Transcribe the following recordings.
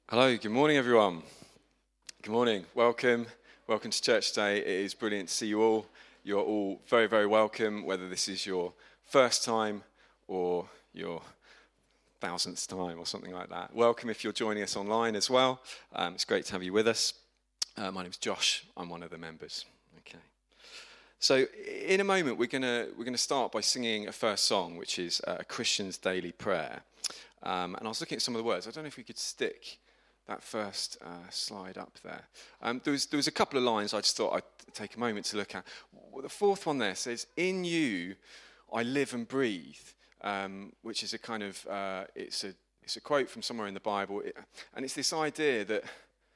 Hello, good morning everyone. Good morning, welcome to church today. It is brilliant to see you all. You're all very, very welcome, whether this is your first time or your thousandth time or something like that. Welcome if you're joining us online as well. It's great to have you with us. My name's Josh, I'm one of the members. Okay. So in a moment we're gonna start by singing a first song, which is a Christian's daily prayer. And I was looking at some of the words. I don't know if we could stick that first slide up there. There was a couple of lines I just thought I'd take a moment to look at. The fourth one there says, "In you I live and breathe," which is a kind of it's a quote from somewhere in the Bible, and it's this idea that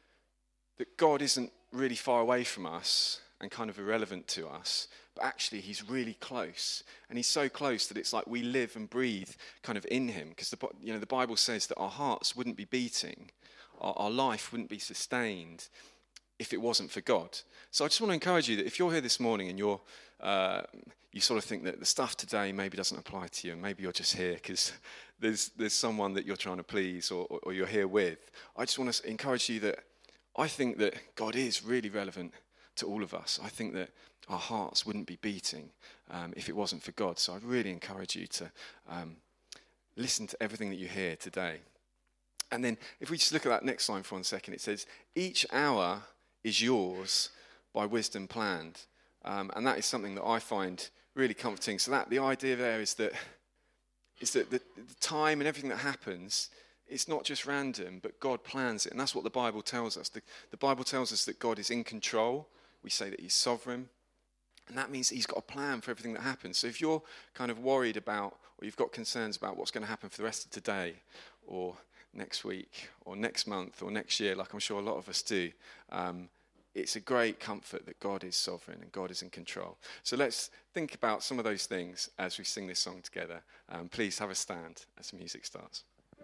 God isn't really far away from us and kind of irrelevant to us, but actually he's really close, and he's so close that it's like we live and breathe kind of in him, because the Bible says that our hearts wouldn't be beating, our life wouldn't be sustained if it wasn't for God. So I just want to encourage you that if you're here this morning and you sort of think that the stuff today maybe doesn't apply to you, and maybe you're just here because there's someone that you're trying to please or you're here with, I just want to encourage you that I think that God is really relevant to all of us. I think that our hearts wouldn't be beating if it wasn't for God. So I really encourage you to listen to everything that you hear today. And then if we just look at that next line for 1 second, it says, "Each hour is yours by wisdom planned." And that is something that I find really comforting. So that the idea there is that the time and everything that happens, it's not just random, but God plans it. And that's what the Bible tells us. The Bible tells us that God is in control. We say that he's sovereign. And that means that he's got a plan for everything that happens. So if you're kind of worried about, or you've got concerns about what's going to happen for the rest of today, or next week, or next month, or next year, like I'm sure a lot of us do, it's a great comfort that God is sovereign and God is in control. So let's think about some of those things as we sing this song together. Please have a stand as the music starts.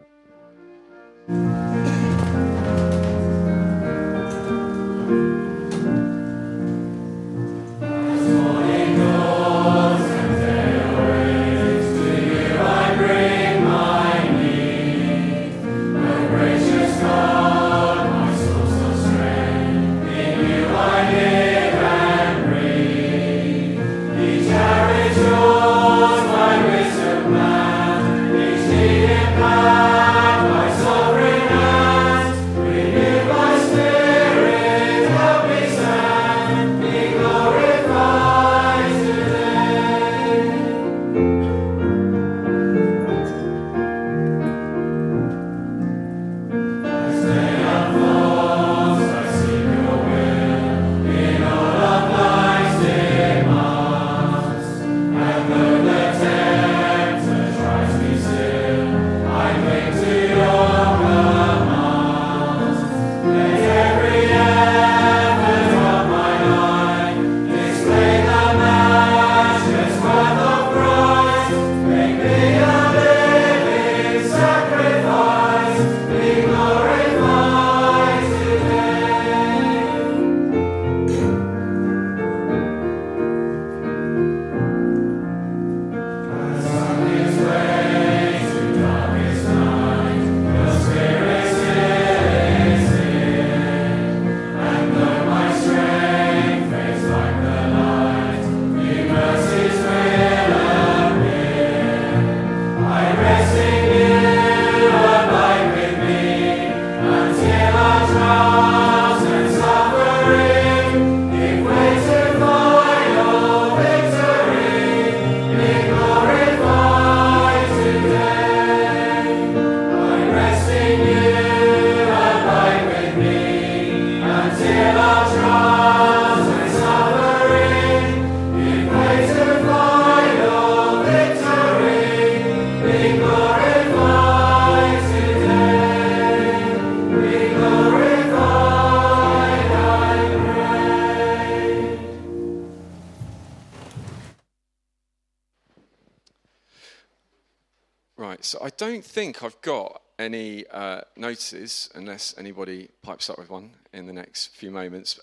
So I don't think I've got any notices, unless anybody pipes up with one in the next few moments.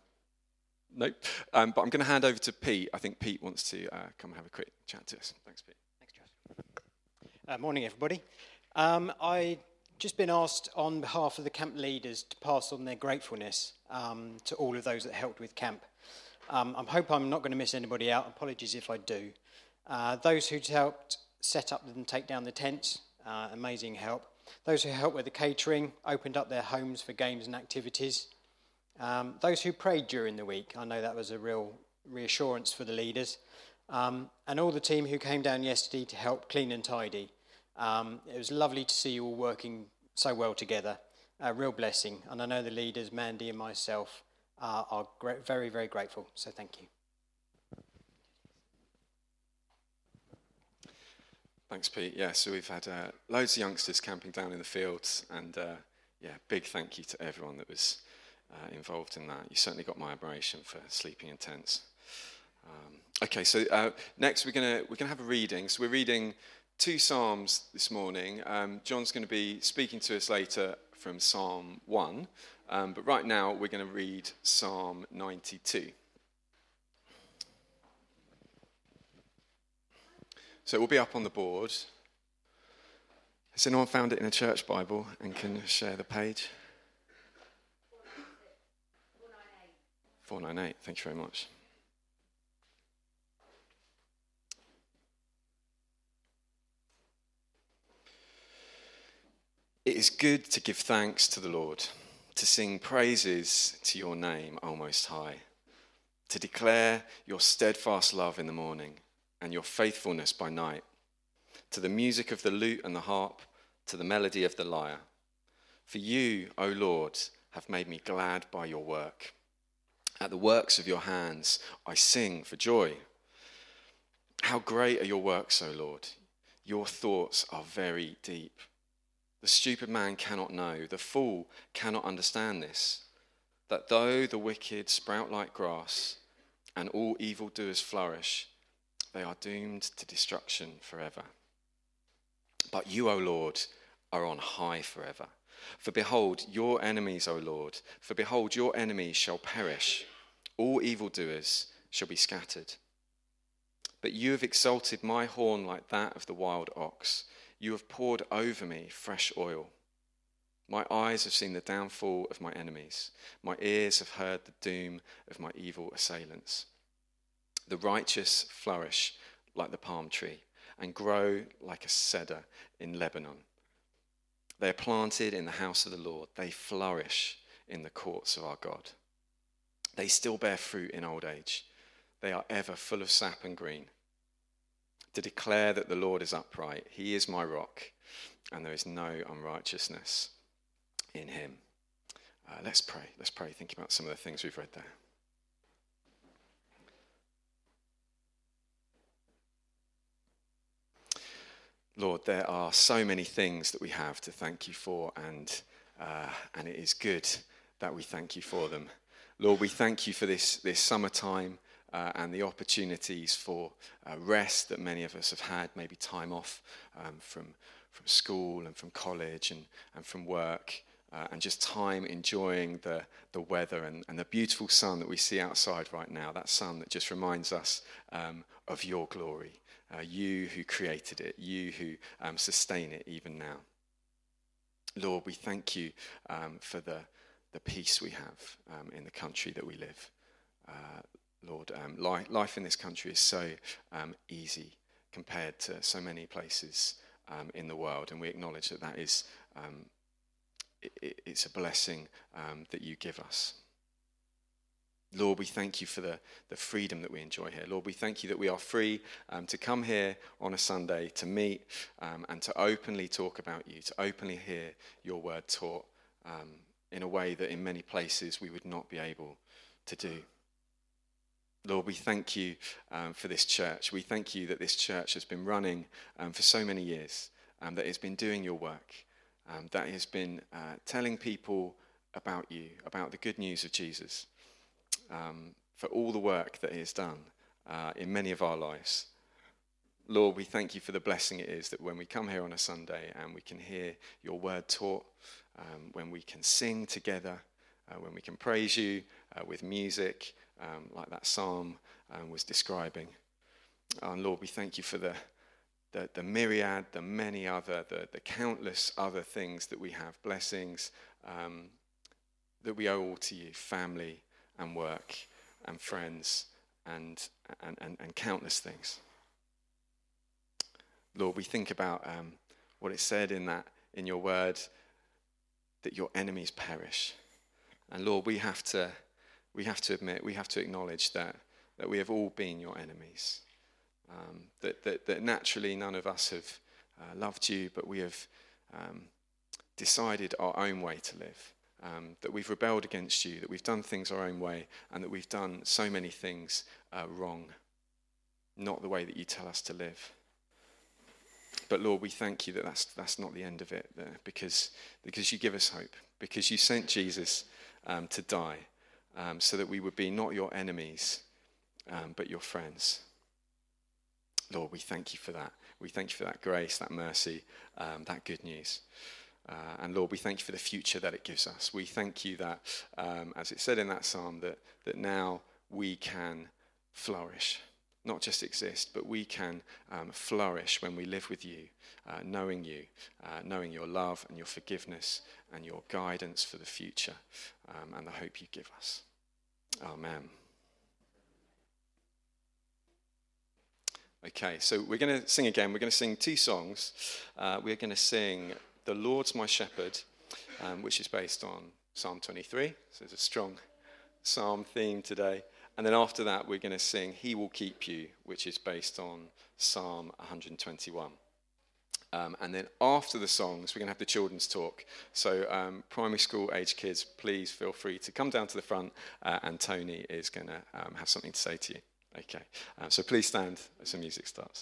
Nope. But I'm going to hand over to Pete. I think Pete wants to come and have a quick chat to us. Thanks, Pete. Thanks, Josh. Morning, everybody. I just been asked on behalf of the camp leaders to pass on their gratefulness to all of those that helped with camp. I hope I'm not going to miss anybody out. Apologies if I do. Those who helped set up and take down the tents, amazing help. Those who helped with the catering, opened up their homes for games and activities. Those who prayed during the week, I know that was a real reassurance for the leaders. And all the team who came down yesterday to help clean and tidy. It was lovely to see you all working so well together. A real blessing. And I know the leaders, Mandy and myself, are very, very grateful. So thank you. Thanks, Pete. Yeah, so we've had loads of youngsters camping down in the fields, and big thank you to everyone that was involved in that. You certainly got my admiration for sleeping in tents. Okay, so next we're gonna have a reading. So we're reading 2 Psalms this morning. John's going to be speaking to us later from Psalm 1, but right now we're going to read Psalm 92. So it will be up on the board. Has anyone found it in a church Bible and can share the page? 498. Thank you very much. It is good to give thanks to the Lord, to sing praises to your name, O Most High, to declare your steadfast love in the morning and your faithfulness by night, to the music of the lute and the harp, to the melody of the lyre. For you, O Lord, have made me glad by your work. At the works of your hands I sing for joy. How great are your works, O Lord! Your thoughts are very deep. The stupid man cannot know, the fool cannot understand this, that though the wicked sprout like grass and all evildoers flourish, they are doomed to destruction forever. But you, O Lord, are on high forever. For behold, your enemies, O Lord, for behold, your enemies shall perish. All evildoers shall be scattered. But you have exalted my horn like that of the wild ox. You have poured over me fresh oil. My eyes have seen the downfall of my enemies. My ears have heard the doom of my evil assailants. The righteous flourish like the palm tree and grow like a cedar in Lebanon. They are planted in the house of the Lord. They flourish in the courts of our God. They still bear fruit in old age. They are ever full of sap and green. To declare that the Lord is upright, he is my rock, and there is no unrighteousness in him. Let's pray. Let's pray, thinking about some of the things we've read there. Lord, there are so many things that we have to thank you for, and it is good that we thank you for them. Lord, we thank you for this summertime and the opportunities for rest that many of us have had, maybe time off from school and from college and from work, and just time enjoying the weather and the beautiful sun that we see outside right now, that sun that just reminds us of your glory. You who created it, you who sustain it even now. Lord, we thank you for the peace we have in the country that we live. Lord, life in this country is so easy compared to so many places in the world, and we acknowledge that is it's a blessing that you give us. Lord, we thank you for the freedom that we enjoy here. Lord, we thank you that we are free to come here on a Sunday, to meet and to openly talk about you, to openly hear your word taught in a way that in many places we would not be able to do. Lord, we thank you for this church. We thank you that this church has been running for so many years, that it's been doing your work, that it has been telling people about you, about the good news of Jesus. For all the work that he has done in many of our lives. Lord, we thank you for the blessing it is that when we come here on a Sunday and we can hear your word taught, when we can sing together, when we can praise you with music, like that psalm was describing. And Lord, we thank you for the the myriad, the many other, the countless other things that we have, blessings that we owe all to you, family and work and friends and countless things. Lord, we think about what it said in your word, that your enemies perish. And Lord, we have to admit, we have to acknowledge that we have all been your enemies. That naturally none of us have loved you, but we have decided our own way to live. That we've rebelled against you, that we've done things our own way, and that we've done so many things wrong, not the way that you tell us to live. But Lord, we thank you that that's not the end of it, because you give us hope, because you sent Jesus to die, so that we would be not your enemies, but your friends. Lord, we thank you for that. We thank you for that grace, that mercy, that good news. And Lord, we thank you for the future that it gives us. We thank you that, as it said in that psalm, that now we can flourish. Not just exist, but we can flourish when we live with you, knowing your love and your forgiveness and your guidance for the future, and the hope you give us. Amen. Okay, so we're going to sing again. We're going to sing two songs. We're going to sing "The Lord's My Shepherd," which is based on Psalm 23. So it's a strong psalm theme today. And then after that, we're going to sing "He Will Keep You," which is based on Psalm 121. And then after the songs, we're going to have the children's talk. So primary school age kids, please feel free to come down to the front, and Tony is going to have something to say to you. Okay, so please stand as the music starts.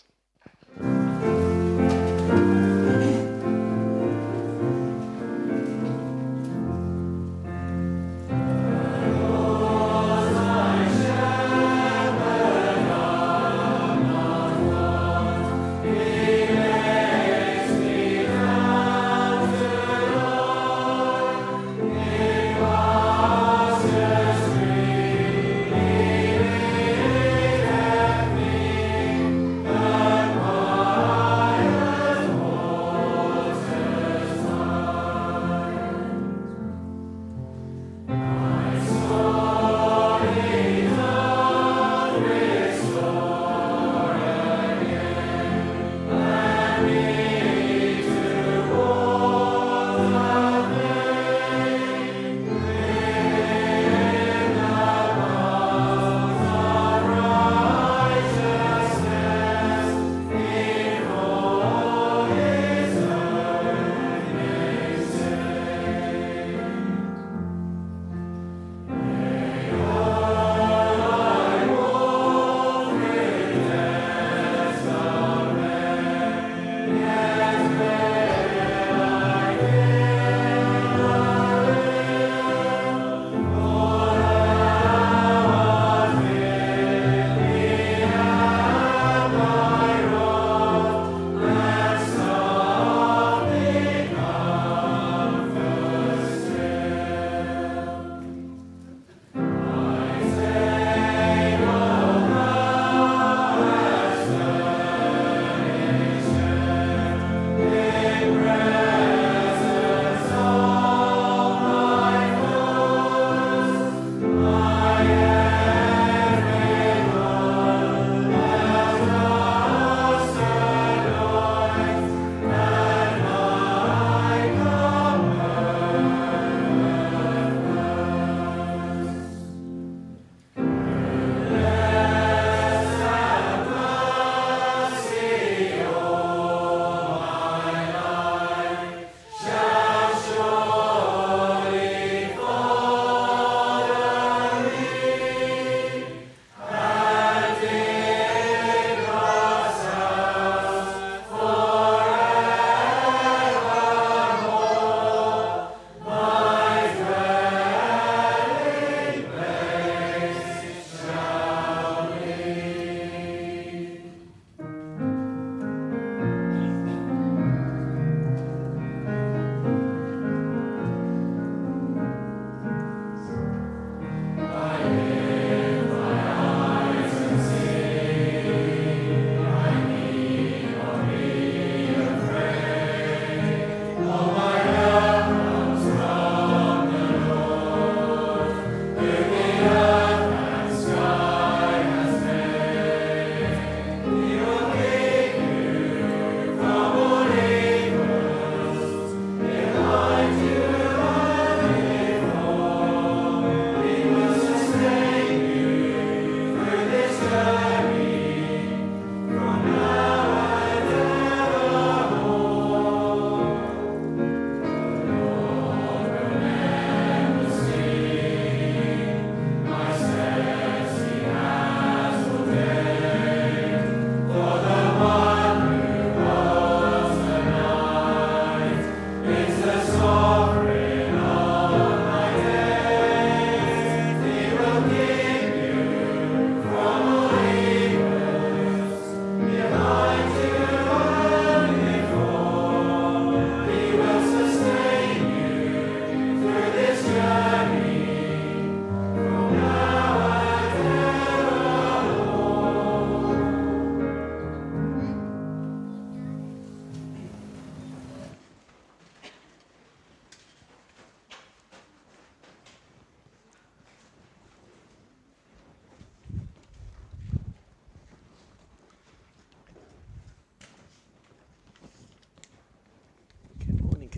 Amen.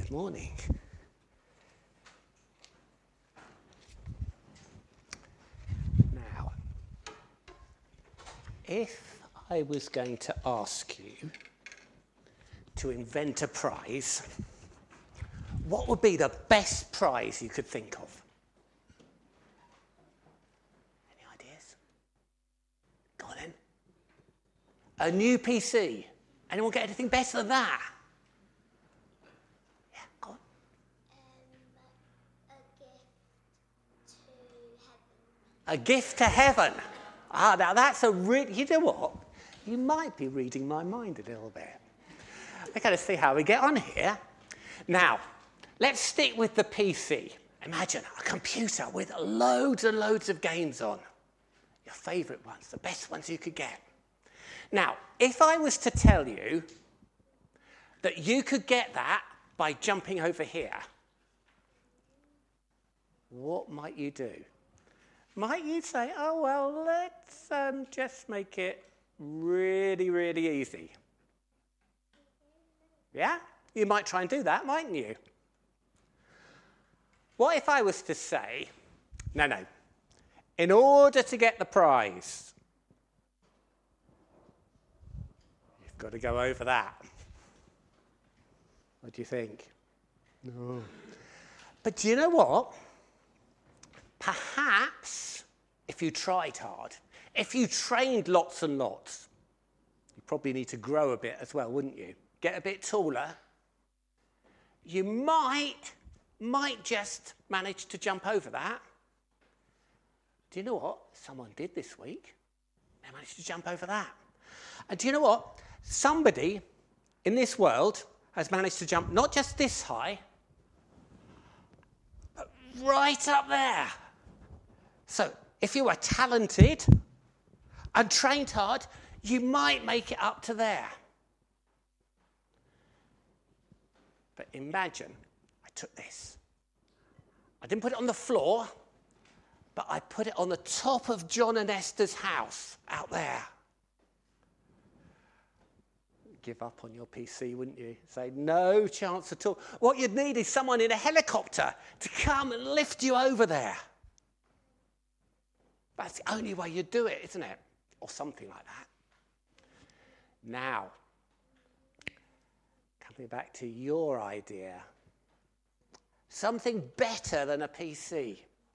Good morning. Now, if I was going to ask you to invent a prize, what would be the best prize you could think of? Any ideas? Go on then. A new PC. Anyone get anything better than that? Yeah, go on. A gift to heaven. Ah, now that's a you know what? You might be reading my mind a little bit. We're going to see how we get on here. Now, let's stick with the PC. Imagine a computer with loads and loads of games on. Your favourite ones, the best ones you could get. Now, if I was to tell you that you could get that by jumping over here, what might you do? Might you say, oh, well, let's just make it really, really easy? Yeah? You might try and do that, mightn't you? What if I was to say, no, in order to get the prize, you've got to go over that. What do you think? No. But do you know what? Perhaps if you tried hard, if you trained lots and lots, you probably need to grow a bit as well, wouldn't you? Get a bit taller. You might just manage to jump over that. Do you know what? Someone did this week. They managed to jump over that. And do you know what? Somebody in this world has managed to jump not just this high, but right up there. So if you were talented and trained hard, you might make it up to there. But imagine I took this. I didn't put it on the floor, but I put it on the top of John and Esther's house out there. Give up on your PC, wouldn't you? Say, no chance at all. What you'd need is someone in a helicopter to come and lift you over there. That's the only way you'd do it, isn't it? Or something like that. Now, coming back to your idea, something better than a PC.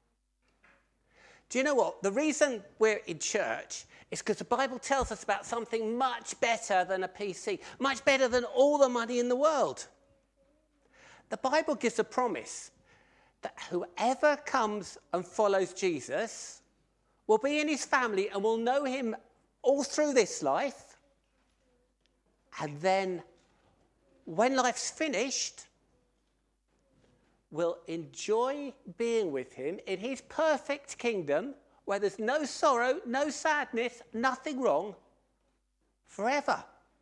Do you know what? The reason we're in church is because the Bible tells us about something much better than a PC, much better than all the money in the world. The Bible gives a promise that whoever comes and follows Jesus will be in his family and will know him all through this life. And then when life's finished, will enjoy being with him in his perfect kingdom where there's no sorrow, no sadness, nothing wrong, forever.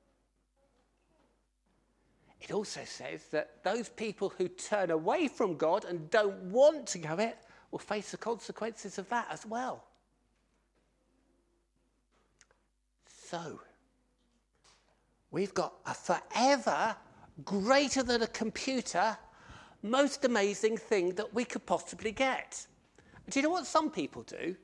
It also says that those people who turn away from God and don't want to go it will face the consequences of that as well. So, we've got a forever, greater than a computer, most amazing thing that we could possibly get. Do you know what some people do?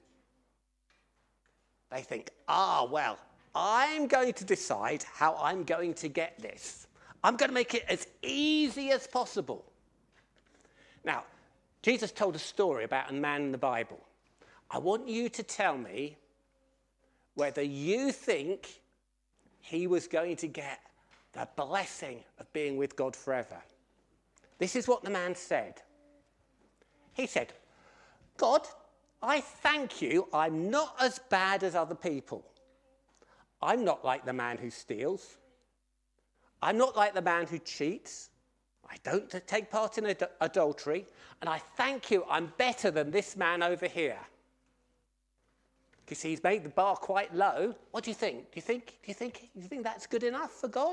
They think, well, I'm going to decide how I'm going to get this. I'm going to make it as easy as possible. Now, Jesus told a story about a man in the Bible. I want you to tell me whether you think he was going to get the blessing of being with God forever. This is what the man said. He said, God, I thank you I'm not as bad as other people. I'm not like the man who steals. I'm not like the man who cheats. I don't take part in adultery. And I thank you I'm better than this man over here. You see, he's made the bar quite low. What do you think? Do you think that's good enough for God?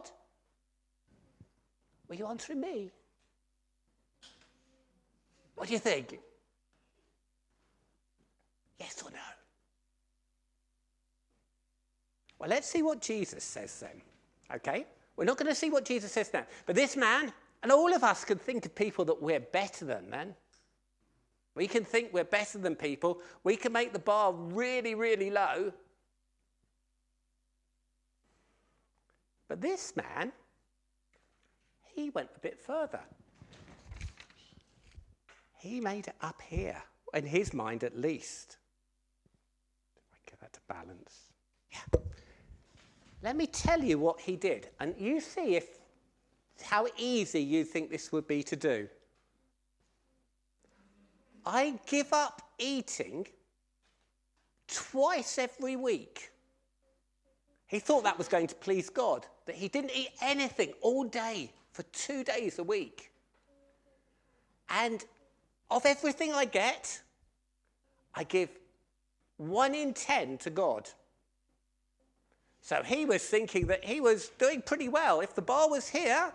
Were you answering me? What do you think? Yes or no? Well, let's see what Jesus says then. Okay? We're not going to see what Jesus says now. But this man, And all of us can think of people that we're better than, man. We can think we're better than people. We can make the bar really, really low. But this man, he went a bit further. He made it up here, in his mind at least. If I get that to balance. Yeah. Let me tell you what he did, and you see how easy you think this would be to do. I give up eating twice every week. He thought that was going to please God, that he didn't eat anything all day for 2 days a week. And of everything I get, I give 1 in 10 to God. So he was thinking that he was doing pretty well. If the bar was here,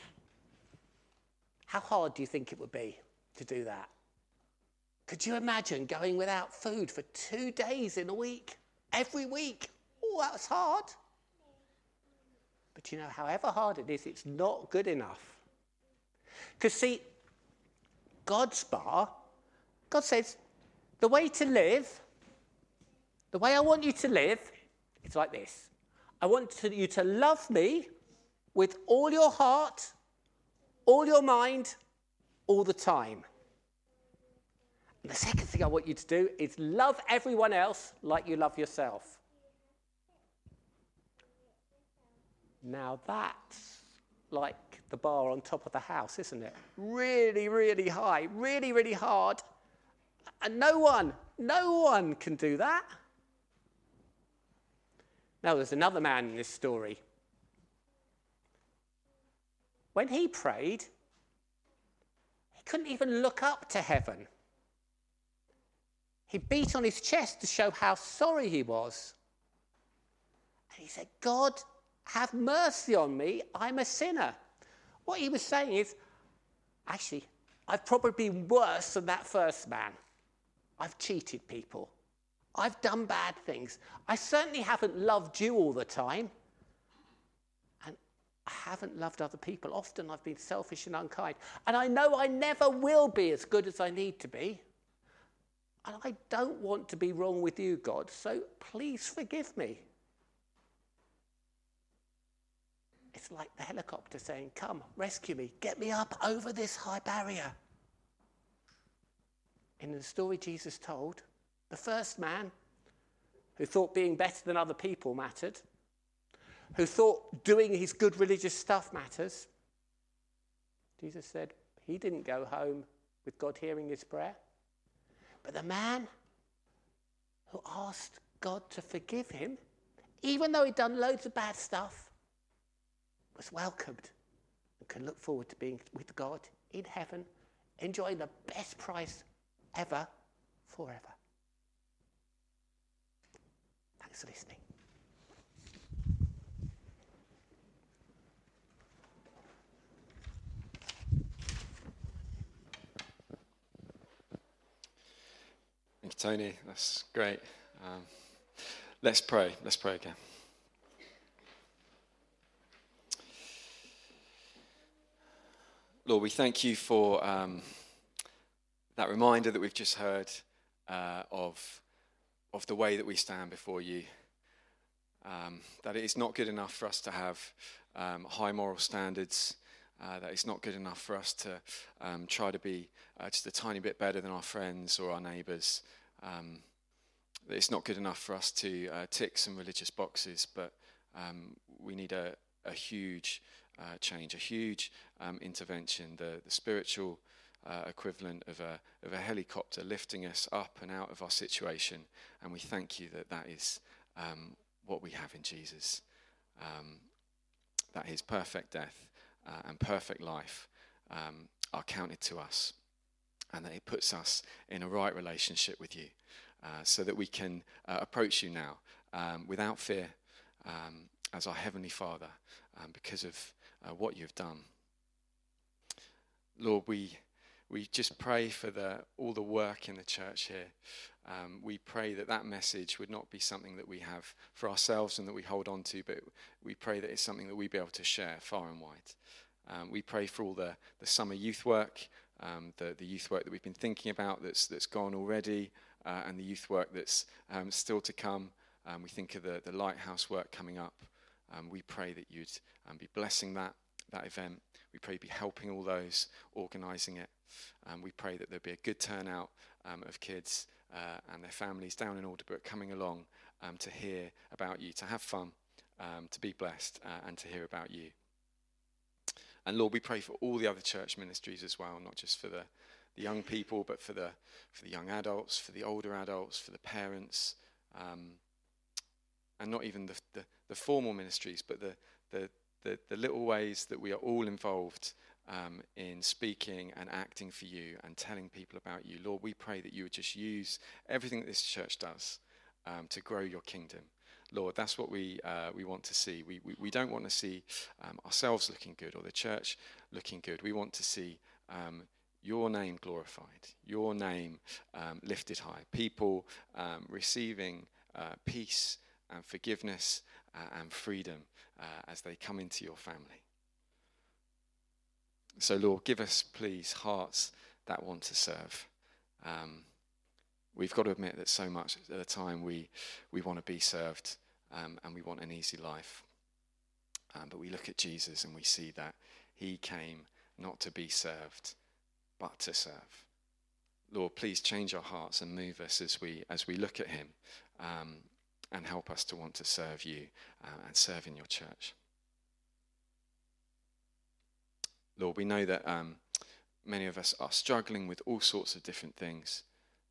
how hard do you think it would be to do that? Could you imagine going without food for 2 days in a week, every week? Oh, that was hard. But you know, however hard it is, it's not good enough. Because see, God's bar, God says, the way to live, the way I want you to live, it's like this. I want you to love me with all your heart, all your mind, all the time. And the second thing I want you to do is love everyone else like you love yourself. Now that's like the bar on top of the house, isn't it? Really, really high, really, really hard. And no one can do that. Now there's another man in this story. When he prayed, he couldn't even look up to heaven. He beat on his chest to show how sorry he was. And he said, God, have mercy on me, I'm a sinner. What he was saying is, actually, I've probably been worse than that first man. I've cheated people. I've done bad things. I certainly haven't loved you all the time. And I haven't loved other people. Often I've been selfish and unkind. And I know I never will be as good as I need to be. And I don't want to be wrong with you, God, so please forgive me. It's like the helicopter saying, come, rescue me, get me up over this high barrier. In the story Jesus told, the first man who thought being better than other people mattered, who thought doing his good religious stuff matters, Jesus said he didn't go home with God hearing his prayer. But the man who asked God to forgive him, even though he'd done loads of bad stuff, was welcomed and can look forward to being with God in heaven, enjoying the best prize ever, forever. Thanks for listening. Thank you, Tony. That's great. Let's pray. Let's pray again. Lord, we thank you for that reminder that we've just heard of the way that we stand before you. That it is not good enough for us to have high moral standards. That it's not good enough for us to try to be just a tiny bit better than our friends or our neighbours. That it's not good enough for us to tick some religious boxes, but we need a huge change, a huge intervention, the spiritual equivalent of a helicopter lifting us up and out of our situation. And we thank you that is what we have in Jesus. That his perfect death and perfect life are counted to us, and that it puts us in a right relationship with you, so that we can approach you now without fear as our Heavenly Father, because of what you've done. Lord, we just pray for all the work in the church here. We pray that message would not be something that we have for ourselves and that we hold on to, but we pray that it's something that we be able to share far and wide. We pray for all the summer youth work, the youth work that we've been thinking about that's gone already, and the youth work that's still to come. We think of the Lighthouse work coming up. We pray that you'd be blessing that event. We pray you'd be helping all those, organising it. We pray that there'd be a good turnout of kids and their families down in Alderbrook coming along to hear about you, to have fun, to be blessed, and to hear about you. And Lord, we pray for all the other church ministries as well, not just for the young people, but for the young adults, for the older adults, for the parents, and not even the formal ministries, but the little ways that we are all involved in speaking and acting for you and telling people about you. Lord, we pray that you would just use everything that this church does to grow your kingdom. Lord, that's what we want to see. We don't want to see ourselves looking good or the church looking good. We want to see your name glorified, your name lifted high, people receiving peace and forgiveness and freedom as they come into your family. So, Lord, give us, please, hearts that want to serve. We've got to admit that so much at the time we want to be served and we want an easy life. But we look at Jesus and we see that he came not to be served, but to serve. Lord, please change our hearts and move us as we look at him and help us to want to serve you and serve in your church. Lord, we know that many of us are struggling with all sorts of different things.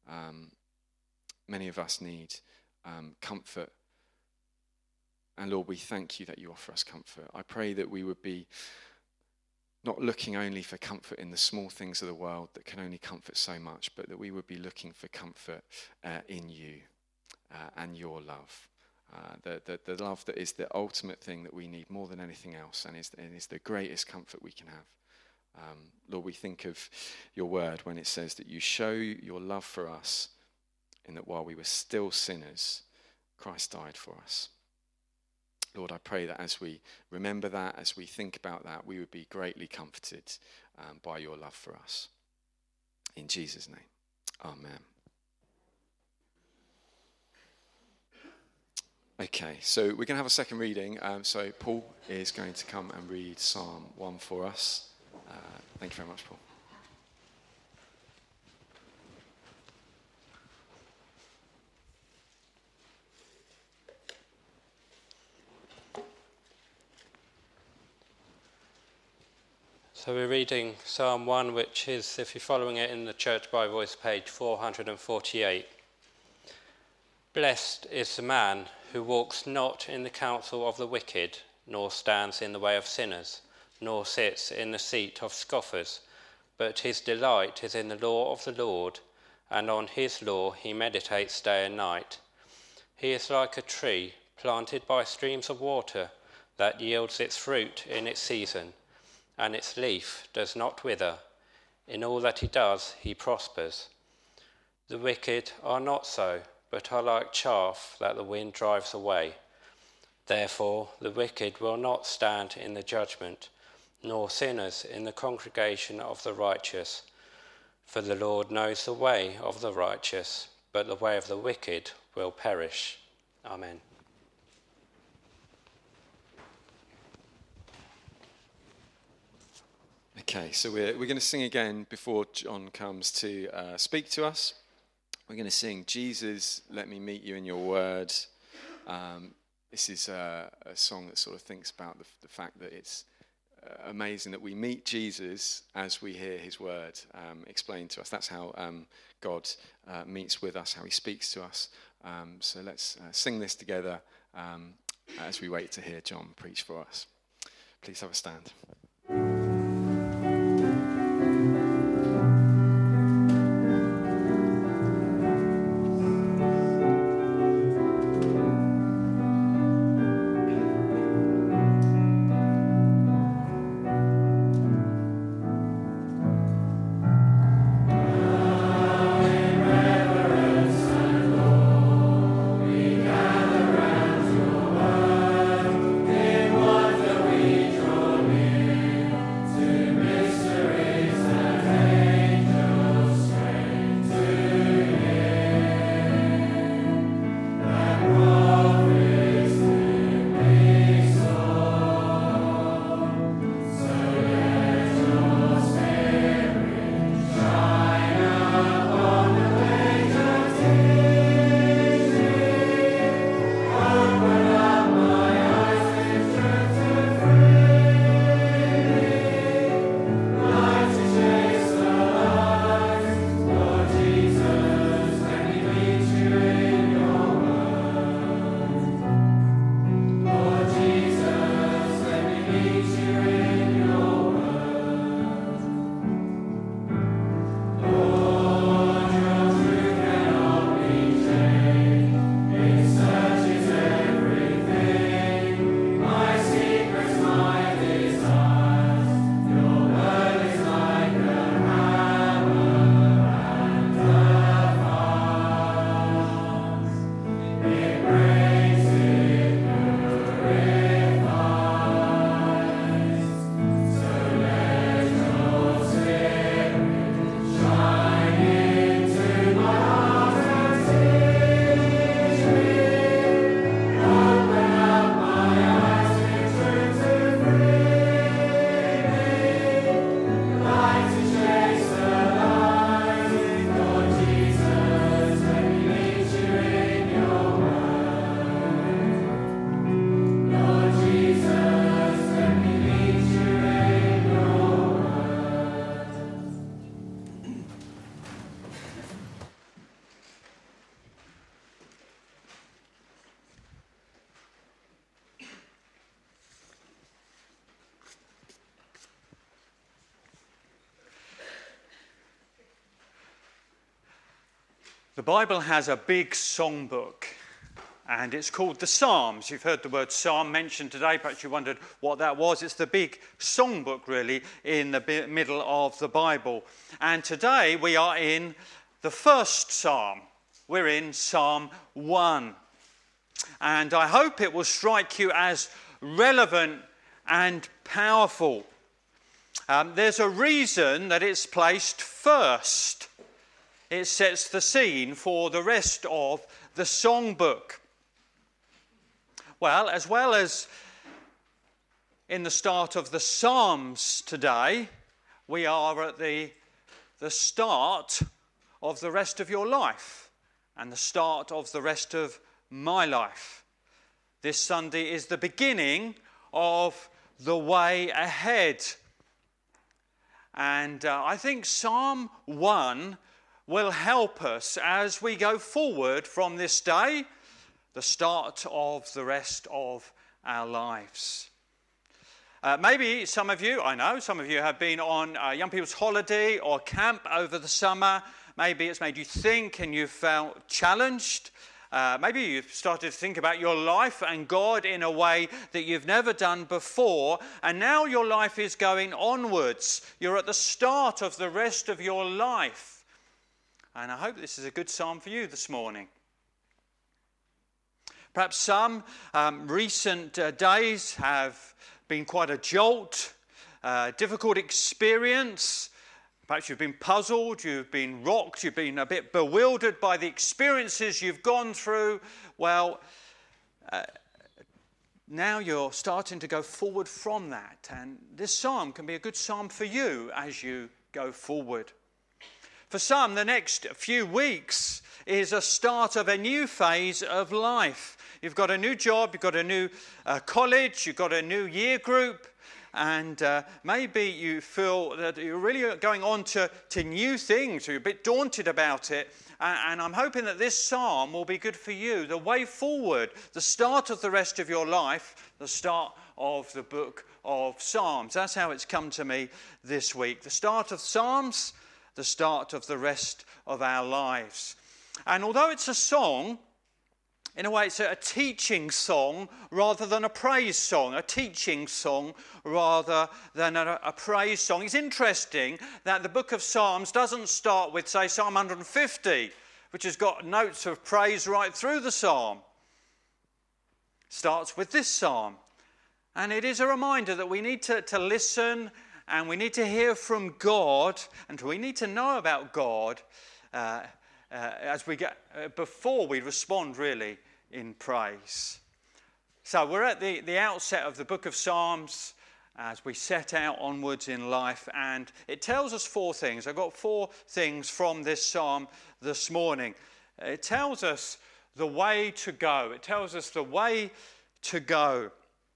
Many of us need comfort. And Lord, we thank you that you offer us comfort. I pray that we would be not looking only for comfort in the small things of the world that can only comfort so much, but that we would be looking for comfort in you and your love. The love that is the ultimate thing that we need more than anything else and is the greatest comfort we can have. Lord, we think of your word when it says that you show your love for us in that while we were still sinners, Christ died for us. Lord, I pray that as we remember that, as we think about that, we would be greatly comforted by your love for us. In Jesus' name, amen. Okay, so we're going to have a second reading. So Paul is going to come and read Psalm 1 for us. Thank you very much, Paul. So we're reading Psalm 1, which is, if you're following it in the Church by Voice, page 448. Blessed is the man who walks not in the counsel of the wicked, nor stands in the way of sinners, nor sits in the seat of scoffers, but his delight is in the law of the Lord, and on his law he meditates day and night. He is like a tree planted by streams of water that yields its fruit in its season, and its leaf does not wither. In all that he does, he prospers. The wicked are not so, but are like chaff that the wind drives away. Therefore, the wicked will not stand in the judgment, nor sinners in the congregation of the righteous. For the Lord knows the way of the righteous, but the way of the wicked will perish. Amen. Okay, so we're going to sing again before John comes to speak to us. We're going to sing, Jesus, Let Me Meet You in Your Word. This is a song that sort of thinks about the fact that it's amazing that we meet Jesus as we hear his word explained to us. That's how God meets with us, how he speaks to us. So let's sing this together as we wait to hear John preach for us. Please have a stand. In what the reach The Bible has a big songbook, and it's called the Psalms. You've heard the word psalm mentioned today, perhaps you wondered what that was. It's the big songbook, really, in the middle of the Bible. And today we are in the first psalm. We're in Psalm 1. And I hope it will strike you as relevant and powerful. There's a reason that it's placed first. It sets the scene for the rest of the songbook. Well as in the start of the Psalms today, we are at the start of the rest of your life and the start of the rest of my life. This Sunday is the beginning of the way ahead. And I think Psalm 1 will help us as we go forward from this day, the start of the rest of our lives. Maybe some of you have been on young people's holiday or camp over the summer. Maybe it's made you think and you've felt challenged. Maybe you've started to think about your life and God in a way that you've never done before, and now your life is going onwards. You're at the start of the rest of your life. And I hope this is a good psalm for you this morning. Perhaps some recent days have been quite a jolt, difficult experience. Perhaps you've been puzzled, you've been rocked, you've been a bit bewildered by the experiences you've gone through. Well, now you're starting to go forward from that. And this psalm can be a good psalm for you as you go forward. For some, the next few weeks is a start of a new phase of life. You've got a new job, you've got a new college, you've got a new year group, and maybe you feel that you're really going on to new things, or you're a bit daunted about it. And I'm hoping that this psalm will be good for you. The way forward, the start of the rest of your life, the start of the book of Psalms. That's how it's come to me this week. The start of Psalms, the start of the rest of our lives. And although it's a song, in a way it's a teaching song rather than a praise song, a teaching song rather than a praise song. It's interesting that the book of Psalms doesn't start with, say, Psalm 150, which has got notes of praise right through the psalm. It starts with this psalm. And it is a reminder that we need to listen and we need to hear from God, and we need to know about God as we get before we respond really in praise. So we're at the outset of the book of Psalms as we set out onwards in life, and it tells us four things. I've got four things from this psalm this morning. It tells us the way to go. It tells us the way to go.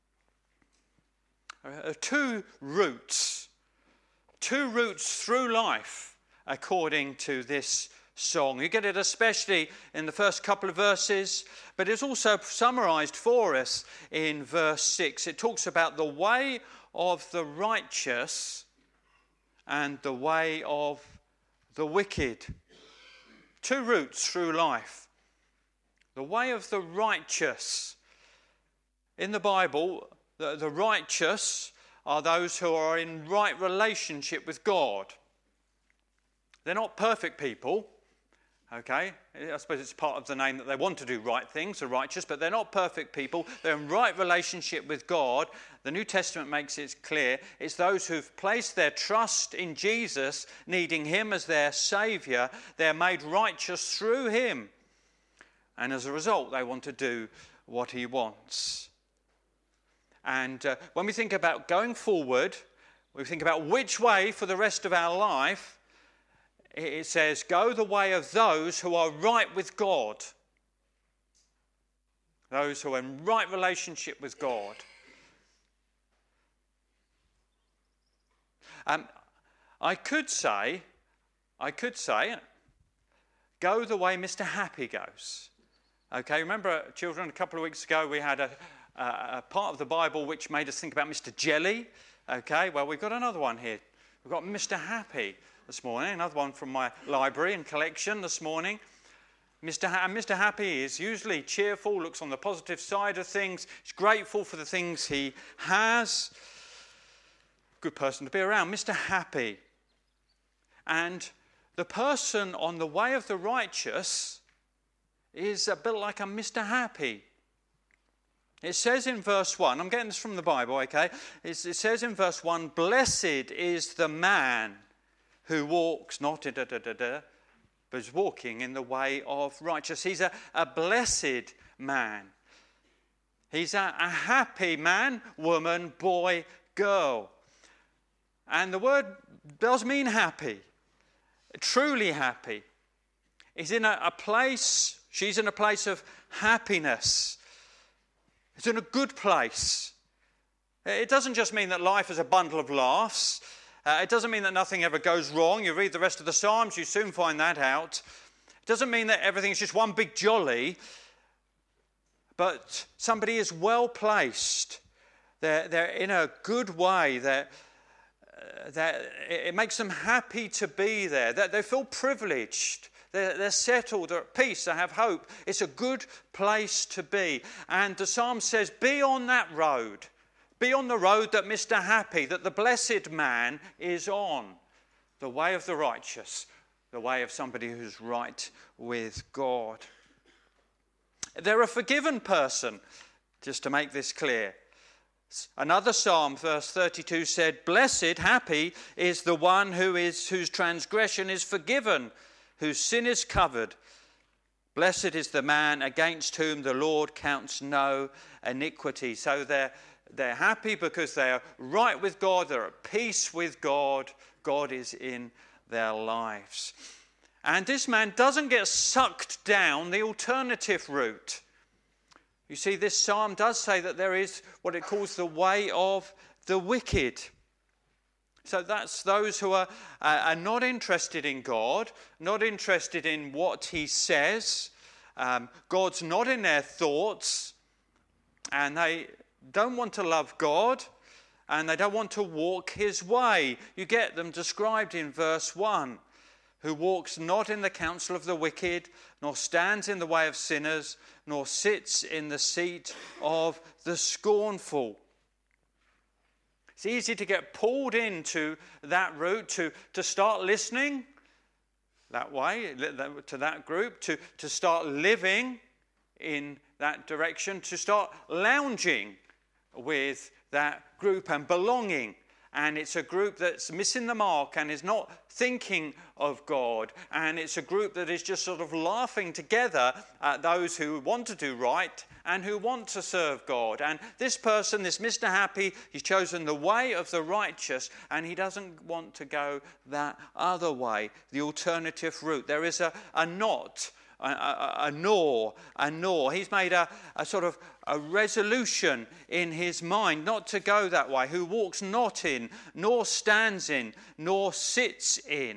Two routes through life according to this song. You get it especially in the first couple of verses, but it's also summarized for us in verse 6. It talks about the way of the righteous and the way of the wicked. Two routes through life. The way of the righteous. In the Bible, the righteous are those who are in right relationship with God. They're not perfect people, okay? I suppose it's part of the name that they want to do right things, the righteous, but they're not perfect people. They're in right relationship with God. The New Testament makes it clear. It's those who've placed their trust in Jesus, needing him as their saviour. They're made righteous through him. And as a result, they want to do what he wants. And when we think about going forward, we think about which way for the rest of our life, it says, go the way of those who are right with God. Those who are in right relationship with God. I could say, go the way Mr. Happy goes. Okay, remember, children, a couple of weeks ago we had a part of the Bible which made us think about Mr. Jelly. Okay, well, we've got another one here. We've got Mr. Happy this morning, another one from my library and collection this morning. Mr. Happy is usually cheerful, looks on the positive side of things, is grateful for the things he has. Good person to be around, Mr. Happy. And the person on the way of the righteous is a bit like a Mr. Happy. It says in verse 1, I'm getting this from the Bible, okay? It says in verse 1, blessed is the man who walks, not but is walking in the way of righteous. He's a blessed man. He's a happy man, woman, boy, girl. And the word does mean happy, truly happy. He's in a place, she's in a place of happiness. It's in a good place. It doesn't just mean that life is a bundle of laughs. It doesn't mean that nothing ever goes wrong. You read the rest of the Psalms, you soon find that out. It doesn't mean that everything's just one big jolly. But somebody is well placed. They're in a good way. It makes them happy to be there. They feel privileged. They're settled, they're at peace, they have hope. It's a good place to be. And the psalm says, be on that road. Be on the road that Mr. Happy, that the blessed man is on. The way of the righteous, the way of somebody who's right with God. They're a forgiven person, just to make this clear. Another psalm, verse 32 said, blessed, happy is the one whose transgression is forgiven, whose sin is covered. Blessed is the man against whom the Lord counts no iniquity. So they're happy because they're right with God, they're at peace with God. God is in their lives. And this man doesn't get sucked down the alternative route. You see, this psalm does say that there is what it calls the way of the wicked. So that's those who are not interested in God, not interested in what he says. God's not in their thoughts, and they don't want to love God, and they don't want to walk his way. You get them described in verse 1. Who walks not in the counsel of the wicked, nor stands in the way of sinners, nor sits in the seat of the scornful. It's easy to get pulled into that route, to start listening that way, to that group, to start living in that direction, to start lounging with that group and belonging. And it's a group that's missing the mark and is not thinking of God. And it's a group that is just sort of laughing together at those who want to do right and who want to serve God. And this person, this Mr. Happy, he's chosen the way of the righteous, and he doesn't want to go that other way, the alternative route. There is a gnaw. He's made a sort of a resolution in his mind not to go that way. Who walks not in, nor stands in, nor sits in.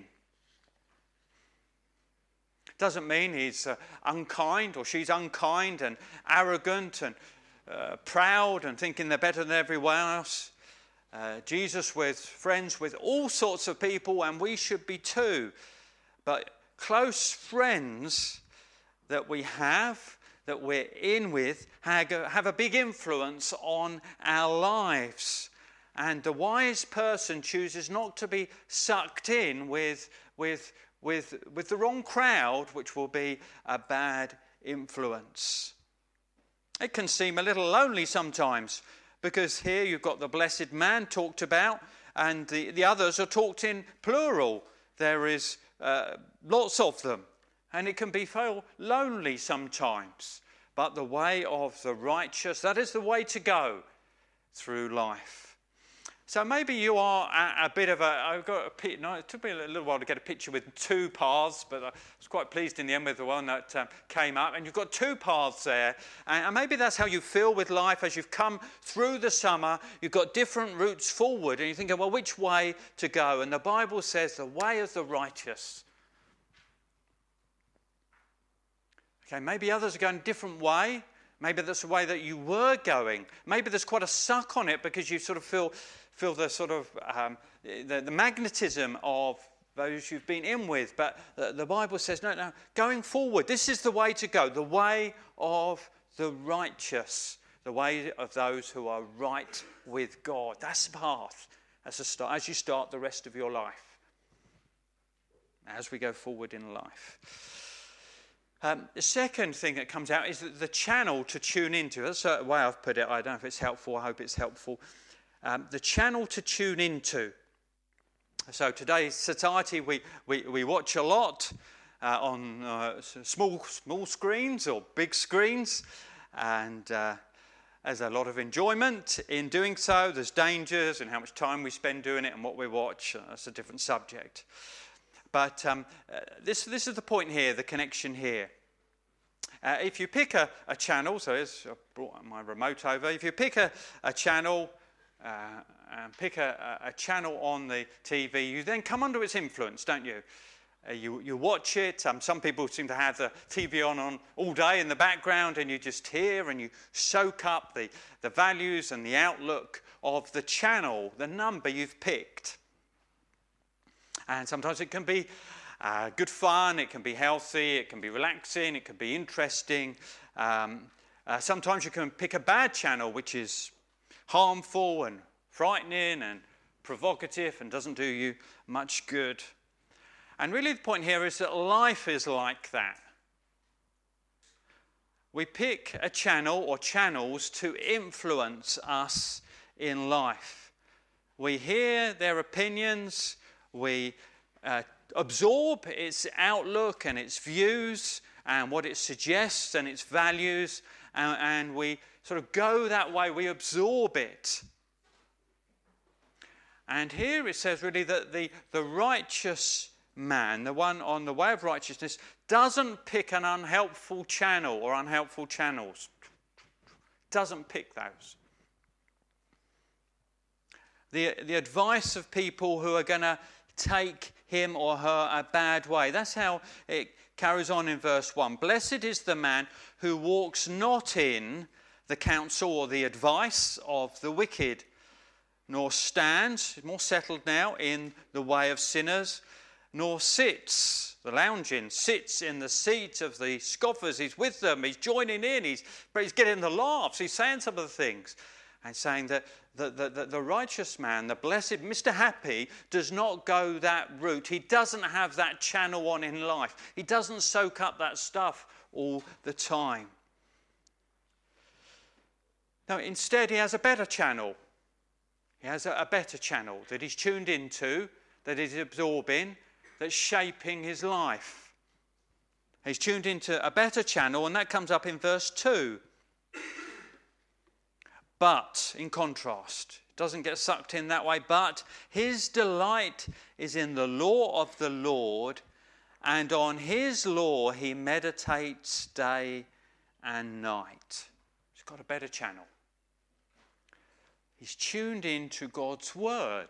Doesn't mean he's unkind or she's unkind and arrogant and proud and thinking they're better than everyone else. Jesus was friends with all sorts of people, and we should be too. But close friends that we have, that we're in with, have a big influence on our lives. And the wise person chooses not to be sucked in with the wrong crowd, which will be a bad influence. It can seem a little lonely sometimes, because here you've got the blessed man talked about, and the others are talked in plural. There is lots of them. And it can feel lonely sometimes. But the way of the righteous, that is the way to go through life. So maybe you are at a bit of it took me a little while to get a picture with two paths, but I was quite pleased in the end with the one that came up. And you've got two paths there. And maybe that's how you feel with life as you've come through the summer. You've got different routes forward, and you're thinking, well, which way to go? And the Bible says the way of the righteous. Okay, maybe others are going a different way. Maybe that's the way that you were going. Maybe there's quite a suck on it because you sort of feel the sort of the magnetism of those you've been in with. But the Bible says, no, going forward, this is the way to go, the way of the righteous, the way of those who are right with God. That's the path as you start the rest of your life, as we go forward in life. The second thing that comes out is the channel to tune into. That's a way I've put it. I don't know if it's helpful. I hope it's helpful. The channel to tune into. So today's society, we watch a lot on small screens or big screens, and there's a lot of enjoyment in doing so. There's dangers in how much time we spend doing it and what we watch. That's a different subject. But this is the point here, the connection here. If you pick a channel, so I brought my remote over. If you pick a channel and pick a channel on the TV, you then come under its influence, don't you? You watch it. Some people seem to have the TV on all day in the background, and you just hear and you soak up the values and the outlook of the channel, the number you've picked. And sometimes it can be good fun, it can be healthy, it can be relaxing, it can be interesting. Sometimes you can pick a bad channel which is harmful and frightening and provocative and doesn't do you much good. And really the point here is that life is like that. We pick a channel or channels to influence us in life. We hear their opinions, we absorb its outlook and its views and what it suggests and its values, and we sort of go that way, we absorb it. And here it says really that the righteous man, the one on the way of righteousness, doesn't pick an unhelpful channel or unhelpful channels. Doesn't pick those. The advice of people who are going to take him or her a bad way. That's how it carries on in verse 1. Blessed is the man who walks not in the counsel or the advice of the wicked, nor stands, more settled now, in the way of sinners, nor sits, the lounging, sits in the seat of the scoffers. He's with them, he's joining in, he's getting the laughs, he's saying some of the things. And saying that the righteous man, the blessed, Mr. Happy, does not go that route. He doesn't have that channel on in life. He doesn't soak up that stuff all the time. No, instead he has a better channel. He has a better channel that he's tuned into, that he's absorbing, that's shaping his life. He's tuned into a better channel, and that comes up in verse 2. But, in contrast, it doesn't get sucked in that way, but his delight is in the law of the Lord, and on his law he meditates day and night. He's got a better channel. He's tuned into God's word,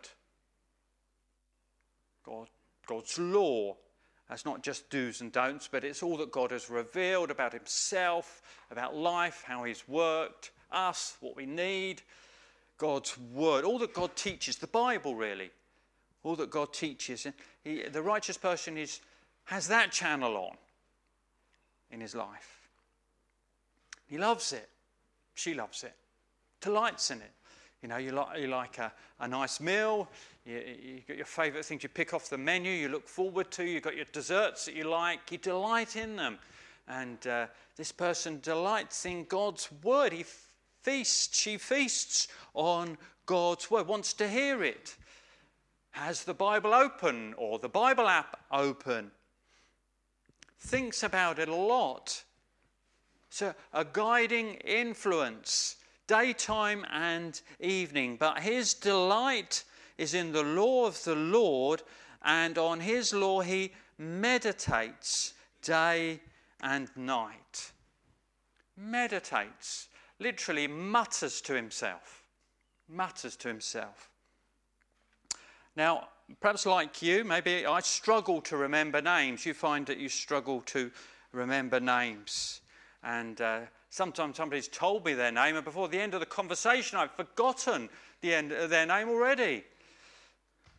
God's law. That's not just do's and don'ts, but it's all that God has revealed about himself, about life, how he's worked, us, what we need, God's word, all that God teaches, the Bible really, all that God teaches. The righteous person has that channel on in his life. He loves it. She loves it. Delights in it. You know, you like a nice meal. You got your favourite things you pick off the menu. You look forward to. You got your desserts that you like. You delight in them. And this person delights in God's word. She feasts on God's word. Wants to hear it. Has the Bible open or the Bible app open. Thinks about it a lot. It's a guiding influence. Daytime and evening, but his delight is in the law of the Lord, and on his law he meditates day and night. Meditates, literally mutters to himself. Mutters to himself. Now, perhaps like you, maybe I struggle to remember names. You find that you struggle to remember names. And sometimes somebody's told me their name, and before the end of the conversation, I've forgotten the end of their name already.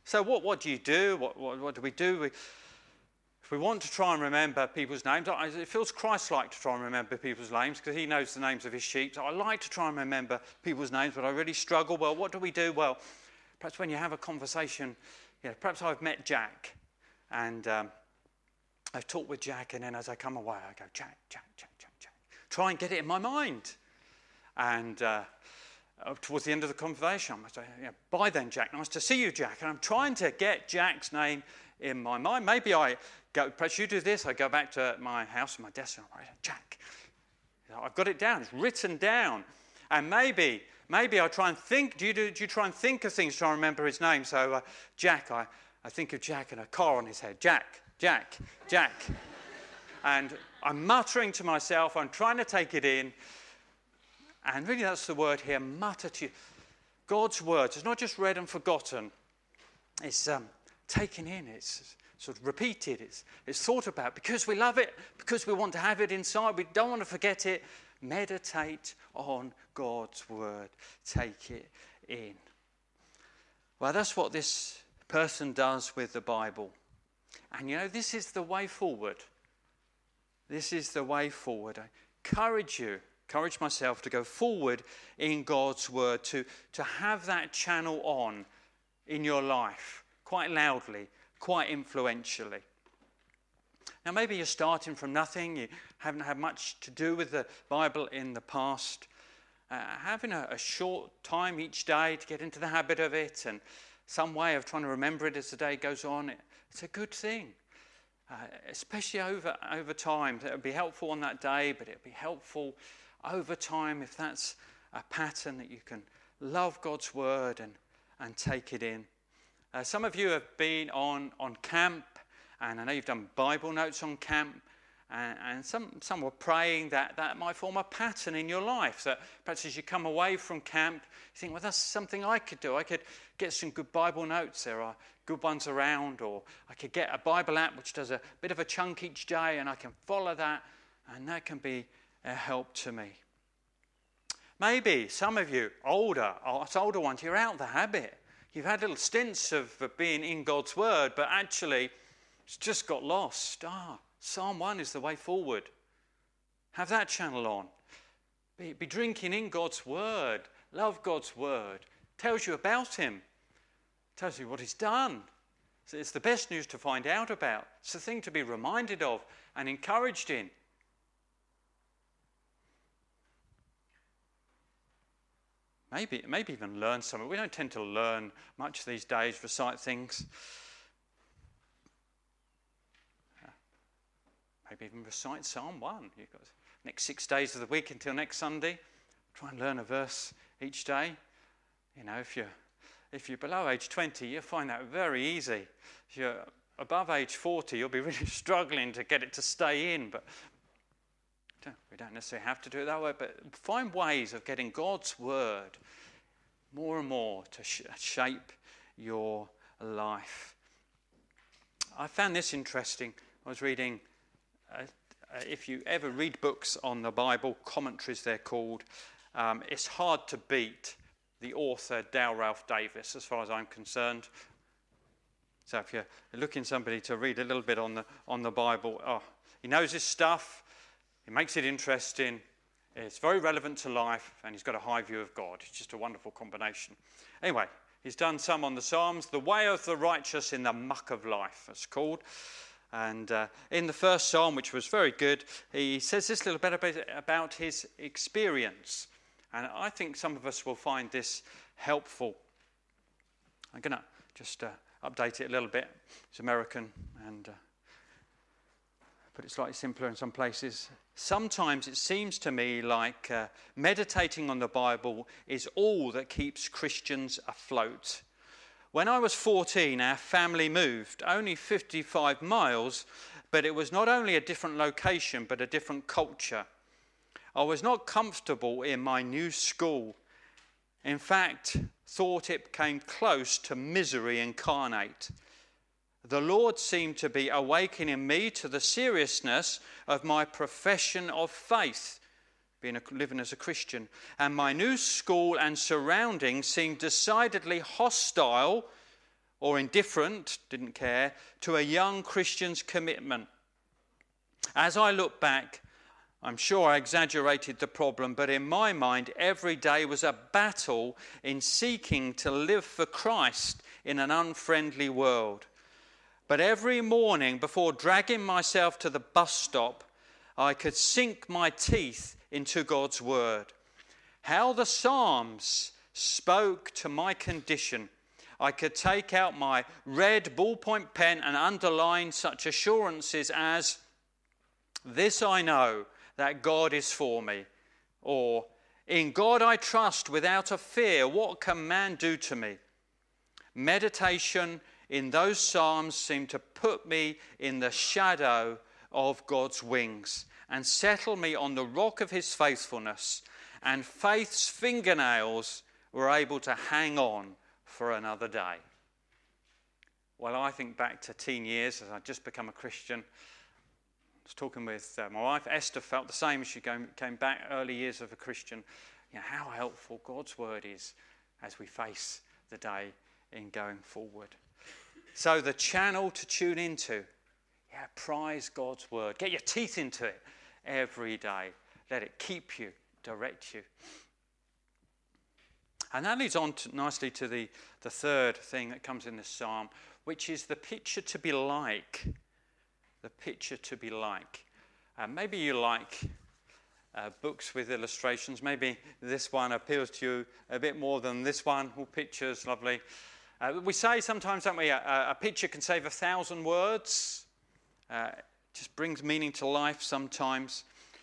So what do you do? What do we do? If we want to try and remember people's names, it feels Christ-like to try and remember people's names because he knows the names of his sheep. So I like to try and remember people's names, but I really struggle. Well, what do we do? Well, perhaps when you have a conversation, perhaps I've met Jack and I've talked with Jack, and then as I come away, I go, Jack. Try and get it in my mind. And towards the end of the conversation, I say, bye then, Jack. Nice to see you, Jack. And I'm trying to get Jack's name in my mind. Maybe I go, perhaps you do this. I go back to my house and my desk and I write, Jack. I've got it down. It's written down. And maybe I try and think. Do you try and think of things to try and remember his name? So Jack, I think of Jack and a car on his head. Jack. And I'm muttering to myself. I'm trying to take it in. And really that's the word here, mutter to you. God's words. It's not just read and forgotten. It's taken in. It's sort of repeated. It's thought about because we love it, because we want to have it inside. We don't want to forget it. Meditate on God's word. Take it in. Well, that's what this person does with the Bible. And this is the way forward. This is the way forward. I encourage myself to go forward in God's word, to have that channel on in your life, quite loudly, quite influentially. Now, maybe you're starting from nothing, you haven't had much to do with the Bible in the past. Having a short time each day to get into the habit of it and some way of trying to remember it as the day goes on, it's a good thing. Especially over time. It would be helpful on that day, but it would be helpful over time if that's a pattern that you can love God's word and take it in. Some of you have been on camp, and I know you've done Bible notes on camp, and some were praying that might form a pattern in your life. So perhaps as you come away from camp, you think, well, that's something I could do. I could get some good Bible notes. There are good ones around, or I could get a Bible app which does a bit of a chunk each day, and I can follow that, and that can be a help to me. Maybe some of you, older ones, you're out of the habit. You've had little stints of being in God's word, but actually it's just got lost. Psalm 1 is the way forward. Have that channel on. Be drinking in God's word. Love God's word. Tells you about him. Tells you what he's done. So it's the best news to find out about. It's the thing to be reminded of and encouraged in. Maybe even learn something. We don't tend to learn much these days, recite things. Maybe even recite Psalm 1. You've got the next 6 days of the week until next Sunday. Try and learn a verse each day. If you're below age 20, you'll find that very easy. If you're above age 40, you'll be really struggling to get it to stay in. But we don't necessarily have to do it that way, but find ways of getting God's word more and more to shape your life. I found this interesting. I was reading, if you ever read books on the Bible, commentaries they're called, it's hard to beat the author Dale Ralph Davis, as far as I'm concerned. So if you're looking for somebody to read a little bit on the Bible, he knows his stuff. He makes it interesting, it's very relevant to life, and he's got a high view of God. It's just a wonderful combination. Anyway, he's done some on the Psalms. The Way of the Righteous in the Muck of Life, it's called. And in the first Psalm, which was very good, he says this little bit about his experience. And I think some of us will find this helpful. I'm going to just update it a little bit. It's American and put it slightly simpler in some places. Sometimes it seems to me like meditating on the Bible is all that keeps Christians afloat. When I was 14, our family moved, only 55 miles, but it was not only a different location, but a different culture. I was not comfortable in my new school. In fact, thought it came close to misery incarnate. The Lord seemed to be awakening me to the seriousness of my profession of faith, living as a Christian, and my new school and surroundings seemed decidedly hostile or indifferent, didn't care, to a young Christian's commitment. As I look back, I'm sure I exaggerated the problem, but in my mind, every day was a battle in seeking to live for Christ in an unfriendly world. But every morning, before dragging myself to the bus stop, I could sink my teeth into God's word. How the Psalms spoke to my condition. I could take out my red ballpoint pen and underline such assurances as, "This I know, that God is for me," or "In God I trust without a fear, what can man do to me?" Meditation in those Psalms seemed to put me in the shadow of God's wings and settle me on the rock of his faithfulness, and faith's fingernails were able to hang on for another day. Well, I think back to teen years as I'd just become a Christian. I was talking with my wife. Esther felt the same as she came back early years of a Christian. You know, how helpful God's word is as we face the day in going forward. So the channel to tune into, prize God's word. Get your teeth into it every day. Let it keep you, direct you. And that leads on nicely to the third thing that comes in this psalm, which is the picture to be like. The picture to be like. Maybe you like books with illustrations. Maybe this one appeals to you a bit more than this one. All pictures, lovely. We say sometimes, don't we, a picture can save 1,000 words. It just brings meaning to life sometimes.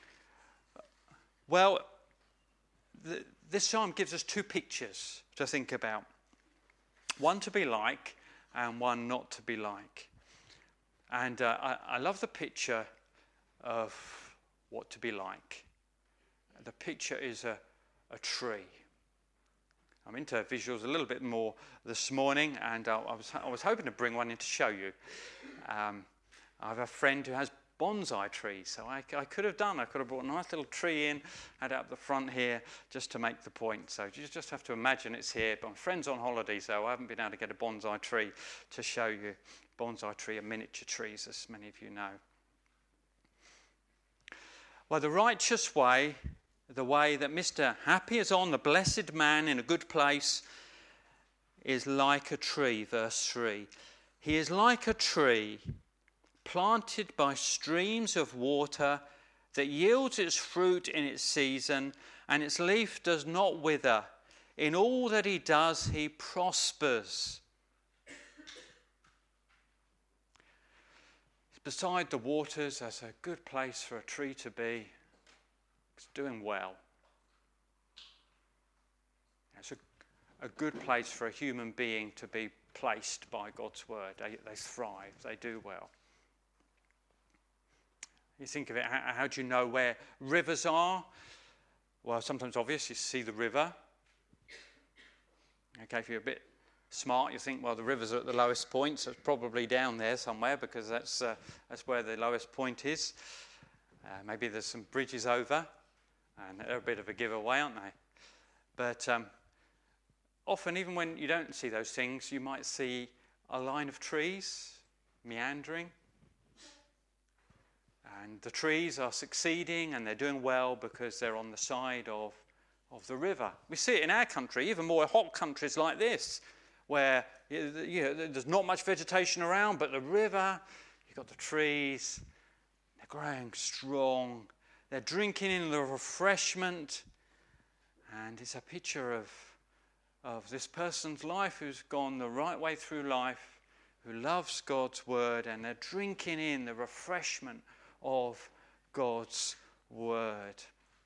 Well, this psalm gives us two pictures to think about. One to be like and one not to be like. And I love the picture of what to be like. The picture is a tree. I'm into visuals a little bit more this morning, and I was hoping to bring one in to show you. I have a friend who has bonsai trees, so I could have brought a nice little tree in, had it up the front here, just to make the point. So you just have to imagine it's here. But my friend's on holiday, so I haven't been able to get a bonsai tree to show you. Bonsai tree are miniature trees, as many of you know. Well, the righteous way, the way that Mr. Happy is on, the blessed man in a good place, is like a tree, verse 3. He is like a tree planted by streams of water that yields its fruit in its season, and its leaf does not wither. In all that he does, he prospers. Beside the waters, that's a good place for a tree to be. It's doing well. It's a good place for a human being to be placed by God's word. They thrive, they do well. You think of it, how do you know where rivers are? Well, sometimes obvious, you see the river. Okay, if you're a bit smart, you think, well, the rivers are at the lowest point, so it's probably down there somewhere because that's where the lowest point is. Maybe there's some bridges over, and they're a bit of a giveaway, aren't they? But often, even when you don't see those things, you might see a line of trees meandering. And the trees are succeeding and they're doing well because they're on the side of the river. We see it in our country, even more hot countries like this, where there's not much vegetation around, but the river, you've got the trees, they're growing strong, they're drinking in the refreshment, and it's a picture of this person's life who's gone the right way through life, who loves God's word, and they're drinking in the refreshment of God's word.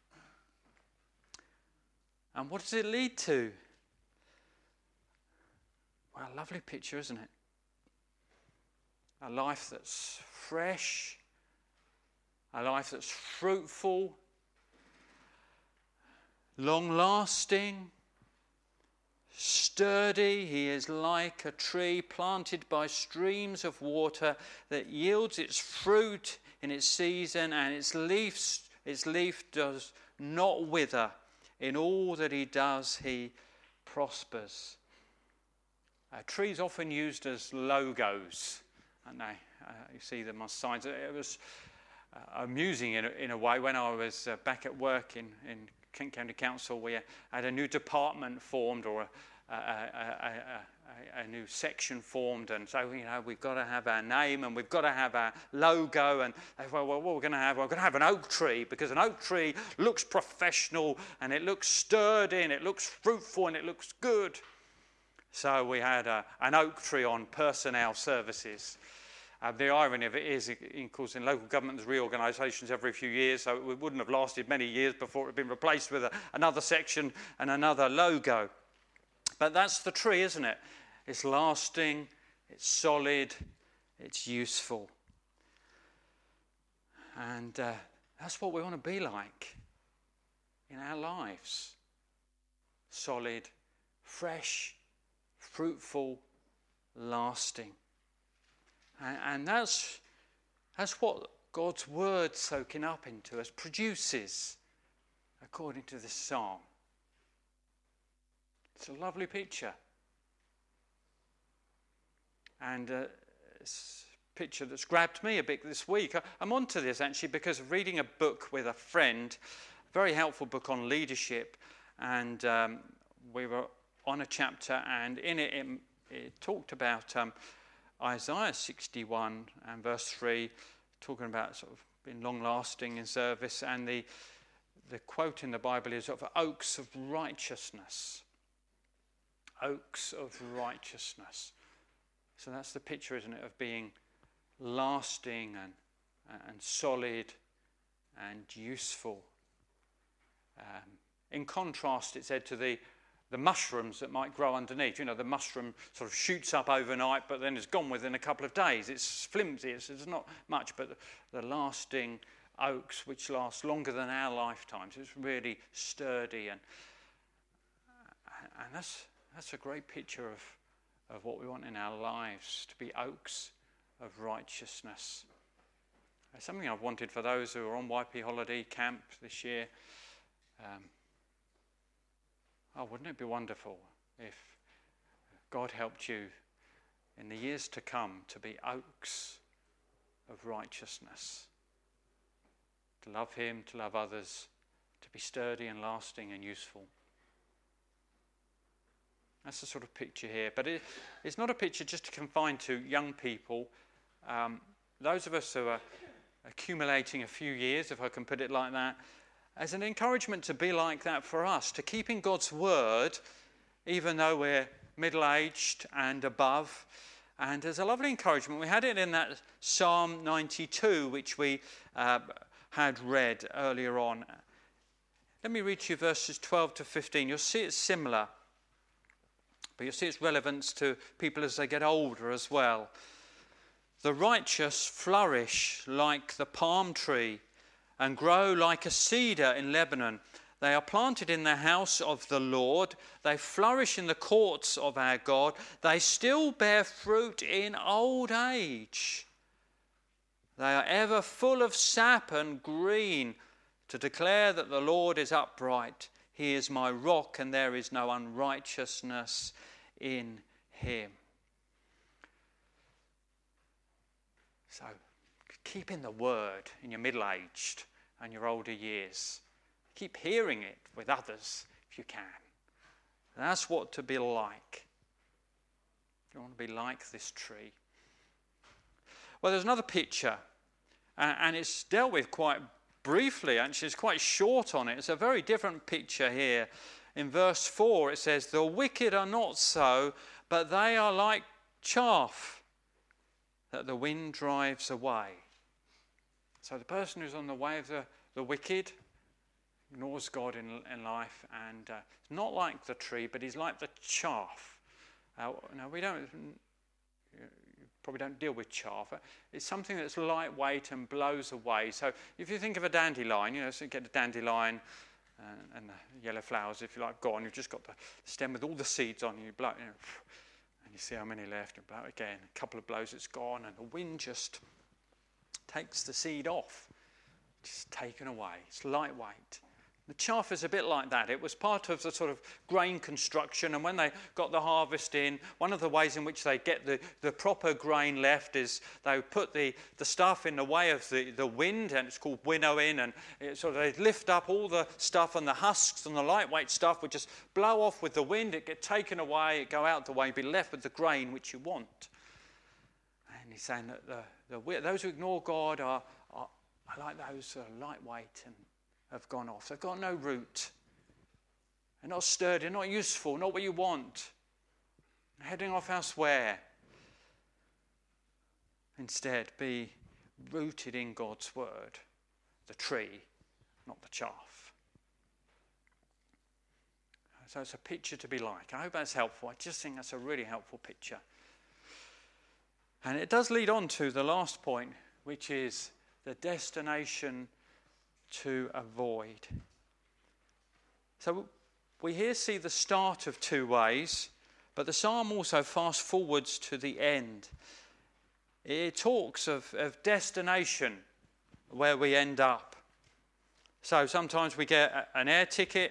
And what does it lead to? Well, a lovely picture, isn't it? A life that's fresh, a life that's fruitful, long-lasting, sturdy. He is like a tree planted by streams of water that yields its fruit in its season, and its leaf does not wither. In all that he does, he prospers. Trees often used as logos, aren't they? You see them on signs. It was amusing in a way. When I was back at work in Kent County Council, we had a new department formed, or a new section formed, and so we've got to have our name and we've got to have our logo. And well, what we're going to have? We're going to have an oak tree, because an oak tree looks professional and it looks sturdy and it looks fruitful and it looks good. So we had an oak tree on personnel services. The irony of it is, of course, in local government there's reorganisations every few years, so it wouldn't have lasted many years before it had been replaced with another section and another logo. But that's the tree, isn't it? It's lasting, it's solid, it's useful. And that's what we want to be like in our lives. Solid, fresh, fruitful, lasting. And that's what God's word soaking up into us produces, according to this psalm. It's a lovely picture. And it's a picture that's grabbed me a bit this week. I'm onto this actually because of reading a book with a friend, a very helpful book on leadership. And we were on a chapter, and in it, it talked about Isaiah 61 and verse 3, talking about sort of being long-lasting in service. And the quote in the Bible is of oaks of righteousness. Oaks of righteousness. So that's the picture, isn't it, of being lasting and solid and useful. In contrast, it said, to the mushrooms that might grow underneath. The mushroom sort of shoots up overnight, but then is gone within a couple of days. It's flimsy, it's not much, but the lasting oaks, which last longer than our lifetimes, it's really sturdy. And that's a great picture of what we want in our lives, to be oaks of righteousness. It's something I've wanted for those who are on YP holiday camp this year. Wouldn't it be wonderful if God helped you in the years to come to be oaks of righteousness, to love him, to love others, to be sturdy and lasting and useful. That's the sort of picture here. But it's not a picture just confined to young people. Those of us who are accumulating a few years, if I can put it like that, as an encouragement to be like that for us, to keep in God's word, even though we're middle-aged and above. And there's a lovely encouragement. We had it in that Psalm 92, which we had read earlier on. Let me read to you verses 12 to 15. You'll see it's similar, but you'll see its relevance to people as they get older as well. The righteous flourish like the palm tree and grow like a cedar in Lebanon. They are planted in the house of the Lord. They flourish in the courts of our God. They still bear fruit in old age. They are ever full of sap and green, to declare that the Lord is upright. He is my rock, and there is no unrighteousness in him. So, keep in the word in your middle-aged and your older years. Keep hearing it with others if you can. That's what to be like. You want to be like this tree. Well, there's another picture, and it's dealt with quite briefly. Actually, it's quite short on it. It's a very different picture here. In verse 4, it says, "The wicked are not so, but they are like chaff that the wind drives away." So the person who's on the way of the wicked ignores God in life, and it's not like the tree, but he's like the chaff. Now, we probably don't deal with chaff. It's something that's lightweight and blows away. So if you think of a dandelion, so you get a dandelion and the yellow flowers, if you like, gone. You've just got the stem with all the seeds on. You blow, and you see how many left. And blow it again. A couple of blows, it's gone, and the wind just takes the seed off. Just taken away. It's lightweight, The chaff is a bit like that. It was part of the sort of grain construction, and when they got the harvest in, one of the ways in which they get the proper grain left is they put the stuff in the way of the wind, and it's called winnowing, and they lift up all the stuff, and the husks and the lightweight stuff would just blow off with the wind. It get taken away, it go out the way, and be left with the grain which you want. And he's saying that those who ignore God are like those who are lightweight and have gone off. They've got no root. They're not sturdy, they're not useful, not what you want. They're heading off elsewhere. Instead, be rooted in God's word, the tree, not the chaff. So it's a picture to be like. I hope that's helpful. I just think that's a really helpful picture. And it does lead on to the last point, which is the destination to avoid. So we here see the start of two ways, but the psalm also fast forwards to the end. It talks of destination, where we end up. So sometimes we get an air ticket.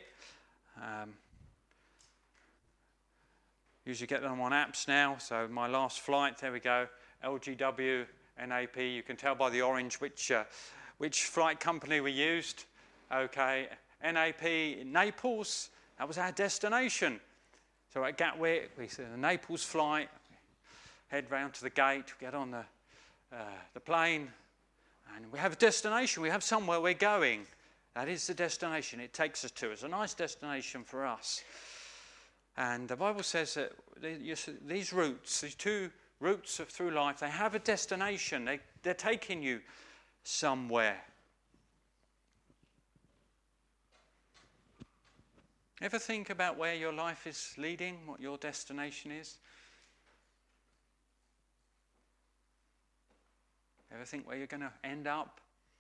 Usually get them on apps now. So my last flight, there we go, LGW, NAP. You can tell by the orange which flight company we used. Okay, NAP, Naples, that was our destination. So at Gatwick, we said the Naples flight, head round to the gate, get on the plane, and we have a destination, we have somewhere we're going. That is the destination it takes us to. It's a nice destination for us. And the Bible says that these routes, these two routes through life, they have a destination. They're taking you somewhere. Ever think about where your life is leading, what your destination is? Ever think where you're going to end up?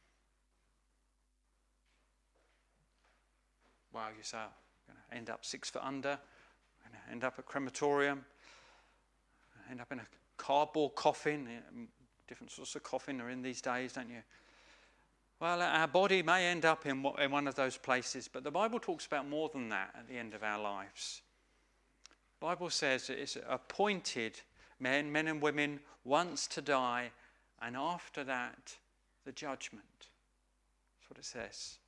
Well, you say, I'm going to end up 6 foot under, I'm going to end up at crematorium, end up in a cardboard coffin. Different sorts of coffin are in these days, don't you? Well, our body may end up in one of those places, but the Bible talks about more than that at the end of our lives. The Bible says it's appointed men and women once to die, and after that, the judgment. That's what it says.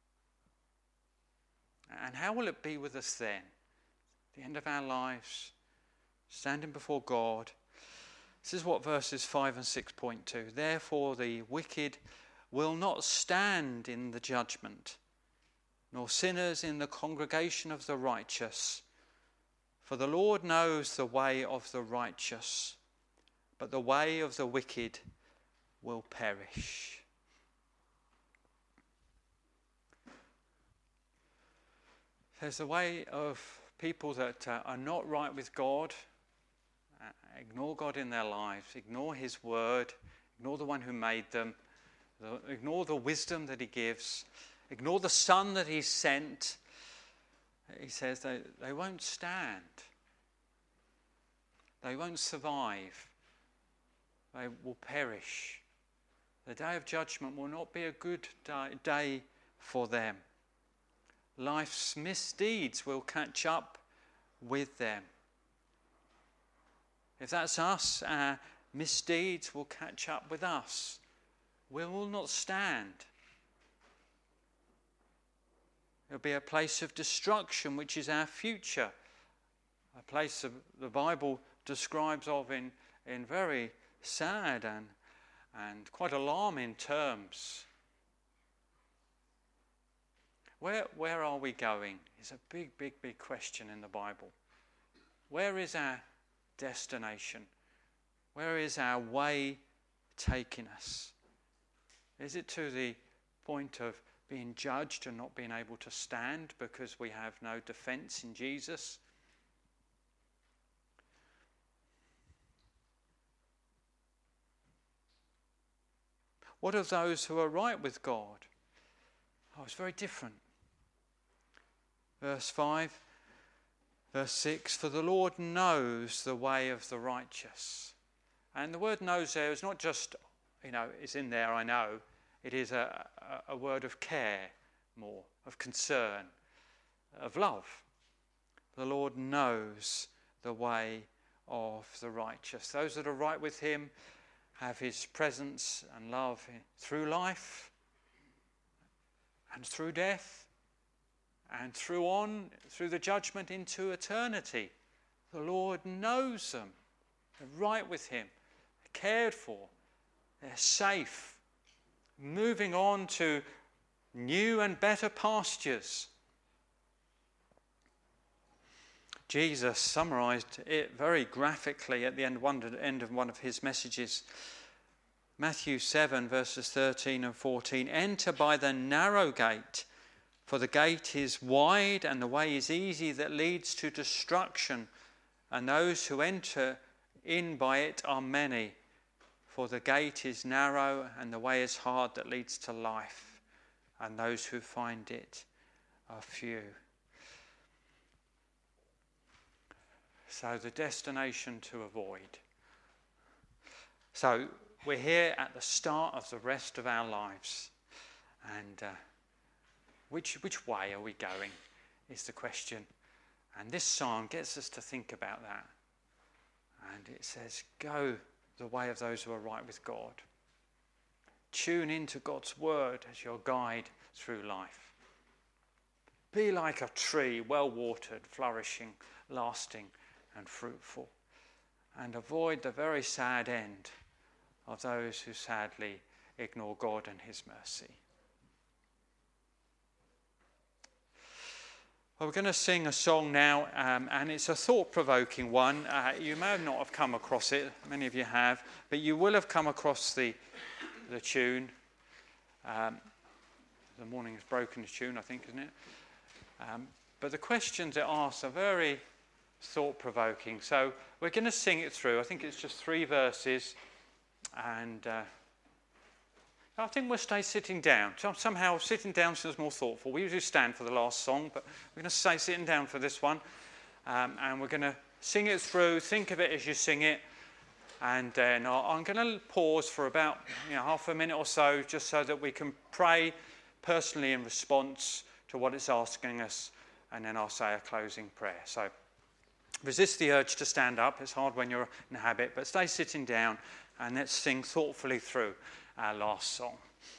And how will it be with us then? At the end of our lives, standing before God. This is what verses 5 and 6 point to. Therefore the wicked will not stand in the judgment, nor sinners in the congregation of the righteous. For the Lord knows the way of the righteous, but the way of the wicked will perish. There's a way of people that are not right with God, ignore God in their lives, ignore his word, ignore the one who made them, ignore the wisdom that he gives, ignore the Son that he sent. He says they won't stand. They won't survive. They will perish. The day of judgment will not be a good day for them. Life's misdeeds will catch up with them. If that's us, our misdeeds will catch up with us. We will not stand. It'll be a place of destruction, which is our future. A place the Bible describes of in very sad and quite alarming terms. Where are we going? Is a big question in the Bible. Where is our destination? Where is our way taking us? Is it to the point of being judged and not being able to stand because we have no defense in Jesus? What of those who are right with God? Oh, it's very different. Verse 5, verse 6, for the Lord knows the way of the righteous. And the word knows there is not just, it's in there, I know. It is a word of care more, of concern, of love. The Lord knows the way of the righteous. Those that are right with him have his presence and love through life and through death and through the judgment into eternity. The Lord knows them. They're right with him. They're cared for. They're safe. Moving on to new and better pastures. Jesus summarized it very graphically at the end of one of his messages. Matthew 7 verses 13 and 14. Enter by the narrow gate, for the gate is wide and the way is easy that leads to destruction, and those who enter in by it are many. For the gate is narrow and the way is hard that leads to life, and those who find it are few. So the destination to avoid. So we're here at the start of the rest of our lives. And which way are we going is the question. And this psalm gets us to think about that. And it says, go the way of those who are right with God. Tune into God's word as your guide through life. Be like a tree, well watered, flourishing, lasting and fruitful, and avoid the very sad end of those who sadly ignore God and his mercy. Well, we're going to sing a song now, and it's a thought-provoking one. You may not have come across it, many of you have, but you will have come across the tune. The Morning Has Broken tune, I think, isn't it? But the questions it asks are very thought-provoking. So we're going to sing it through. I think it's just 3 verses, and I think we'll stay sitting down. Somehow sitting down seems more thoughtful. We usually stand for the last song, but we're going to stay sitting down for this one, and we're going to sing it through. Think of it as you sing it, and then I'm going to pause for about half a minute or so, just so that we can pray personally in response to what it's asking us, and then I'll say a closing prayer. So resist the urge to stand up. It's hard when you're in a habit, but stay sitting down and let's sing thoughtfully through our last song.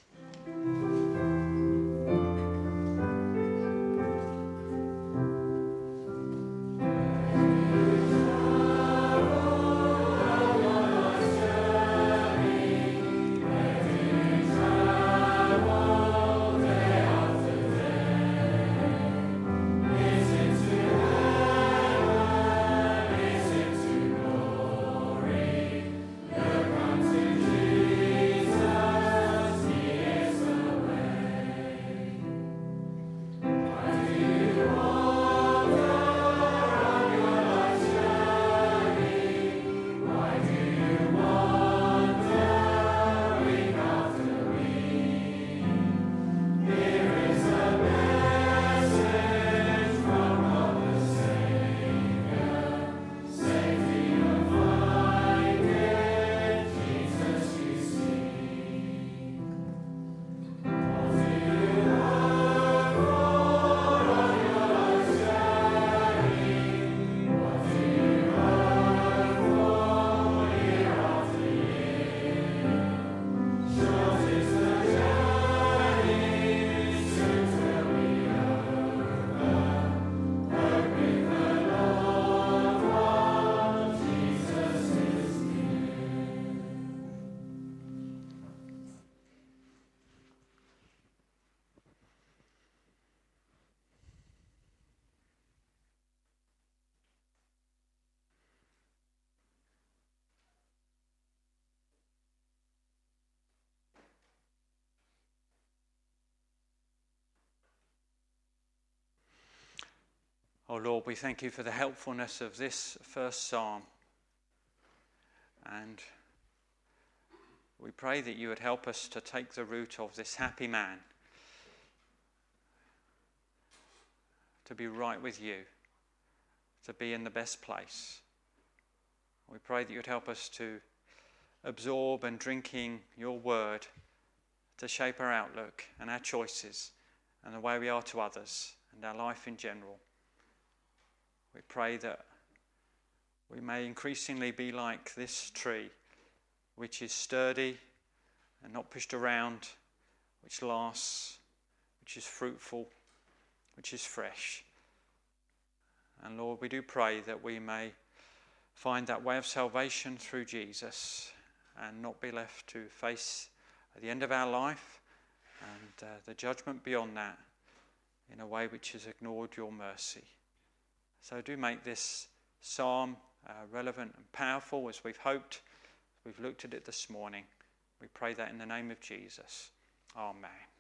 Oh Lord, we thank you for the helpfulness of this first psalm. And we pray that you would help us to take the route of this happy man, to be right with you, to be in the best place. We pray that you'd help us to absorb and drink in your word, to shape our outlook and our choices and the way we are to others and our life in general. We pray that we may increasingly be like this tree, which is sturdy and not pushed around, which lasts, which is fruitful, which is fresh. And Lord, we do pray that we may find that way of salvation through Jesus and not be left to face at the end of our life and the judgment beyond that in a way which has ignored your mercy. So do make this psalm relevant and powerful as we've hoped. We've looked at it this morning. We pray that in the name of Jesus. Amen.